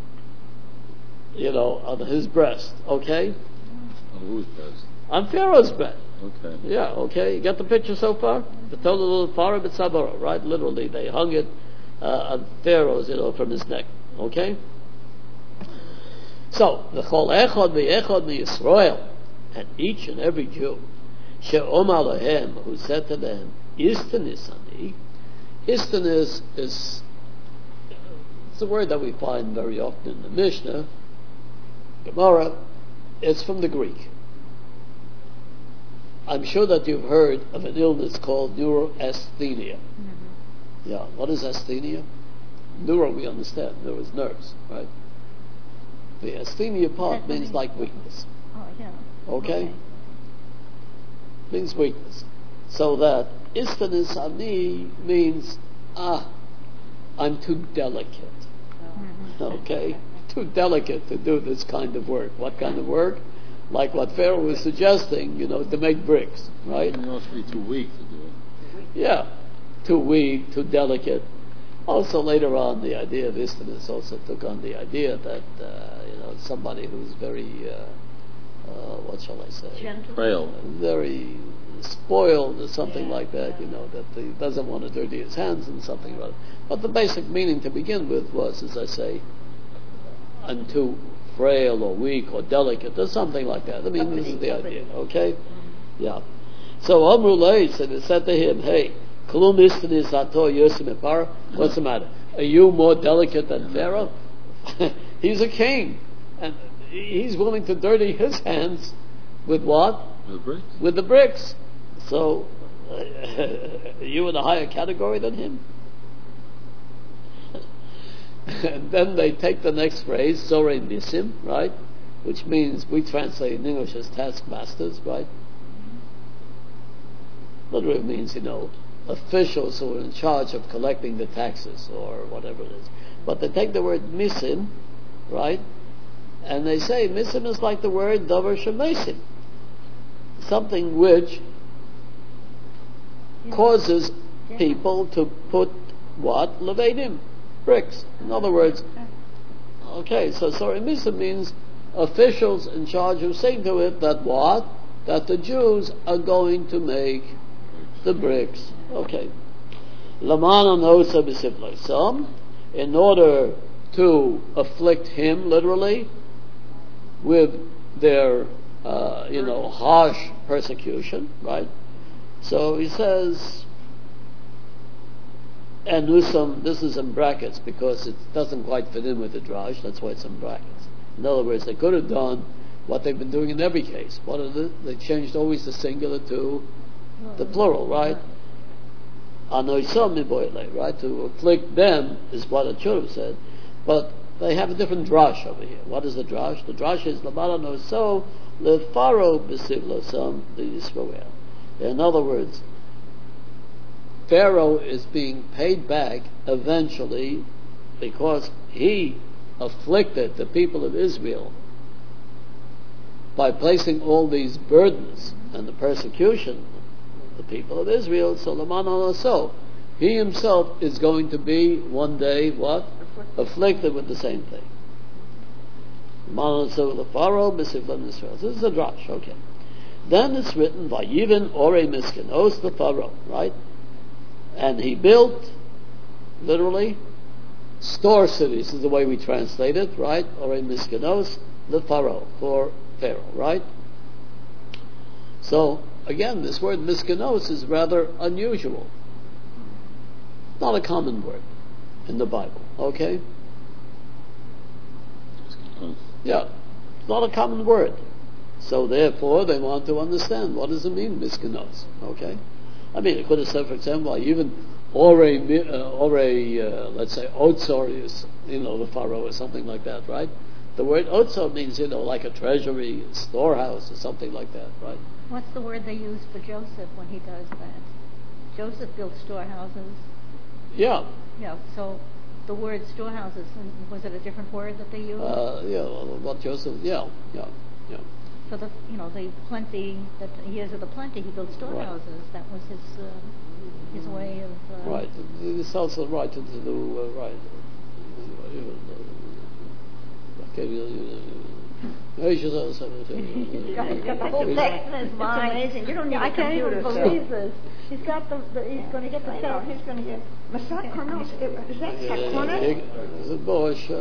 on his breast, okay? On whose breast? On Pharaoh's breast. Okay. Yeah, okay. You got the picture so far? The total Farah B'Tzabara, right? Literally, they hung it on Pharaoh's, from his neck, okay? So, the Chol Echad V'Echad V'Yisrael, and each and every Jew, She'omar Lahem, who said to them, Istanis Ani. Istanis is it's a word that we find very often in the Mishnah, Gemara. It's from the Greek. I'm sure that you've heard of an illness called neuroasthenia. Mm-hmm. Yeah, what is asthenia? Neuro, we understand. Neuro is nerves, right? The asthenia part means like weakness. Oh, yeah. Okay? Means weakness. So that istanis ani means, I'm too delicate. Mm-hmm. Okay? Too delicate to do this kind of work. What kind of work? Like what Pharaoh was suggesting, to make bricks, right? You must be too weak to do it. Yeah. Too weak, too delicate. Also later on, the idea of istanis also took on the idea that, somebody who's very, what shall I say? Gentle. Frail. Very spoiled or something like that, that he doesn't want to dirty his hands and something like that. But the basic meaning to begin with was, as I say, I'm too frail or weak or delicate or something like that. I mean, this is the idea, okay? Yeah. So Amrullah said to him, hey, Klum istanis ato yosim epara. What's the matter? Are you more delicate than Pharaoh? He's a king, and he's willing to dirty his hands with what? With bricks? With the bricks. So, are you in a higher category than him? And then they take the next phrase, Zorei Misim, right? Which means, we translate in English as taskmasters, right? Literally means, officials who are in charge of collecting the taxes or whatever it is. But they take the word misim, right? And they say misim is like the word davar shemesim, something which causes people to put what? Levadim, bricks. In other words, okay, so misim means officials in charge who say to it that what? That the Jews are going to make the bricks. Okay. Lamana nosa b'sifloisam, in order to afflict him, literally, with their, harsh persecution, right? So he says, and Nusam, this is in brackets because it doesn't quite fit in with the drash, that's why it's in brackets. In other words, they could have done what they've been doing in every case. What is it? They changed always the singular to the plural, right? Anoisam miboile, right? To afflict them is what it should have said. But they have a different drash over here. What is the drash? The drash is Lamala noso lefaro b'sivlosam l'Yisrael. In other words, Pharaoh is being paid back eventually because he afflicted the people of Israel by placing all these burdens and the persecution of the people of Israel. So Lamana so he himself is going to be one day what? Afflicted with the same thing. Lamana so the Pharaoh b'sivlan Israel. This is a drash, okay. Then it's written Vayiven Orei Miskinos the Pharaoh, right? And he built, literally, store cities is the way we translate it, right? Orei Miskinos the Pharaoh, for Pharaoh, right? So, again, this word miskinos is rather unusual. Not a common word in the Bible, okay? Yeah, it's not a common word. So therefore, they want to understand, what does it mean, miskinos, okay? I mean, it could have said, for example, even let's say, Otsor is, the Pharaoh or something like that, right? The word Otsor means, like a treasury, storehouse, or something like that, right? What's the word they use for Joseph when he does that? Joseph built storehouses. Yeah. Yeah, so the word storehouses, was it a different word that they used? What Joseph, yeah. So the plenty, that years of the plenty, he built storehouses. Right. That was his way of... Right. It's also right to do, right. He's got the whole text in his mind. It's amazing. You don't need I can't even believe this. He's got he's going to get the stuff. He's going to get Masat Kornos. Is that Sakona? It's a Bosch.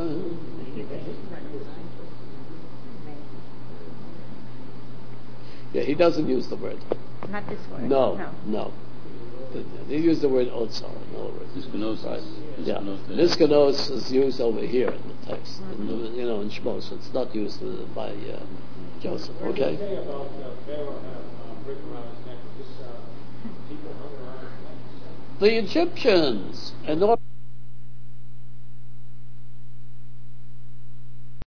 Yeah, he doesn't use the word. Not this word. No. He used the word otsar, in other words. Miskanos. Right. Yeah. Miskanos is used over here in the text. Mm-hmm. In Shmos. It's not used by Joseph. Okay? What did you say about Pharaoh had a brick around his neck? Just people hung around his neck. The Egyptians, in order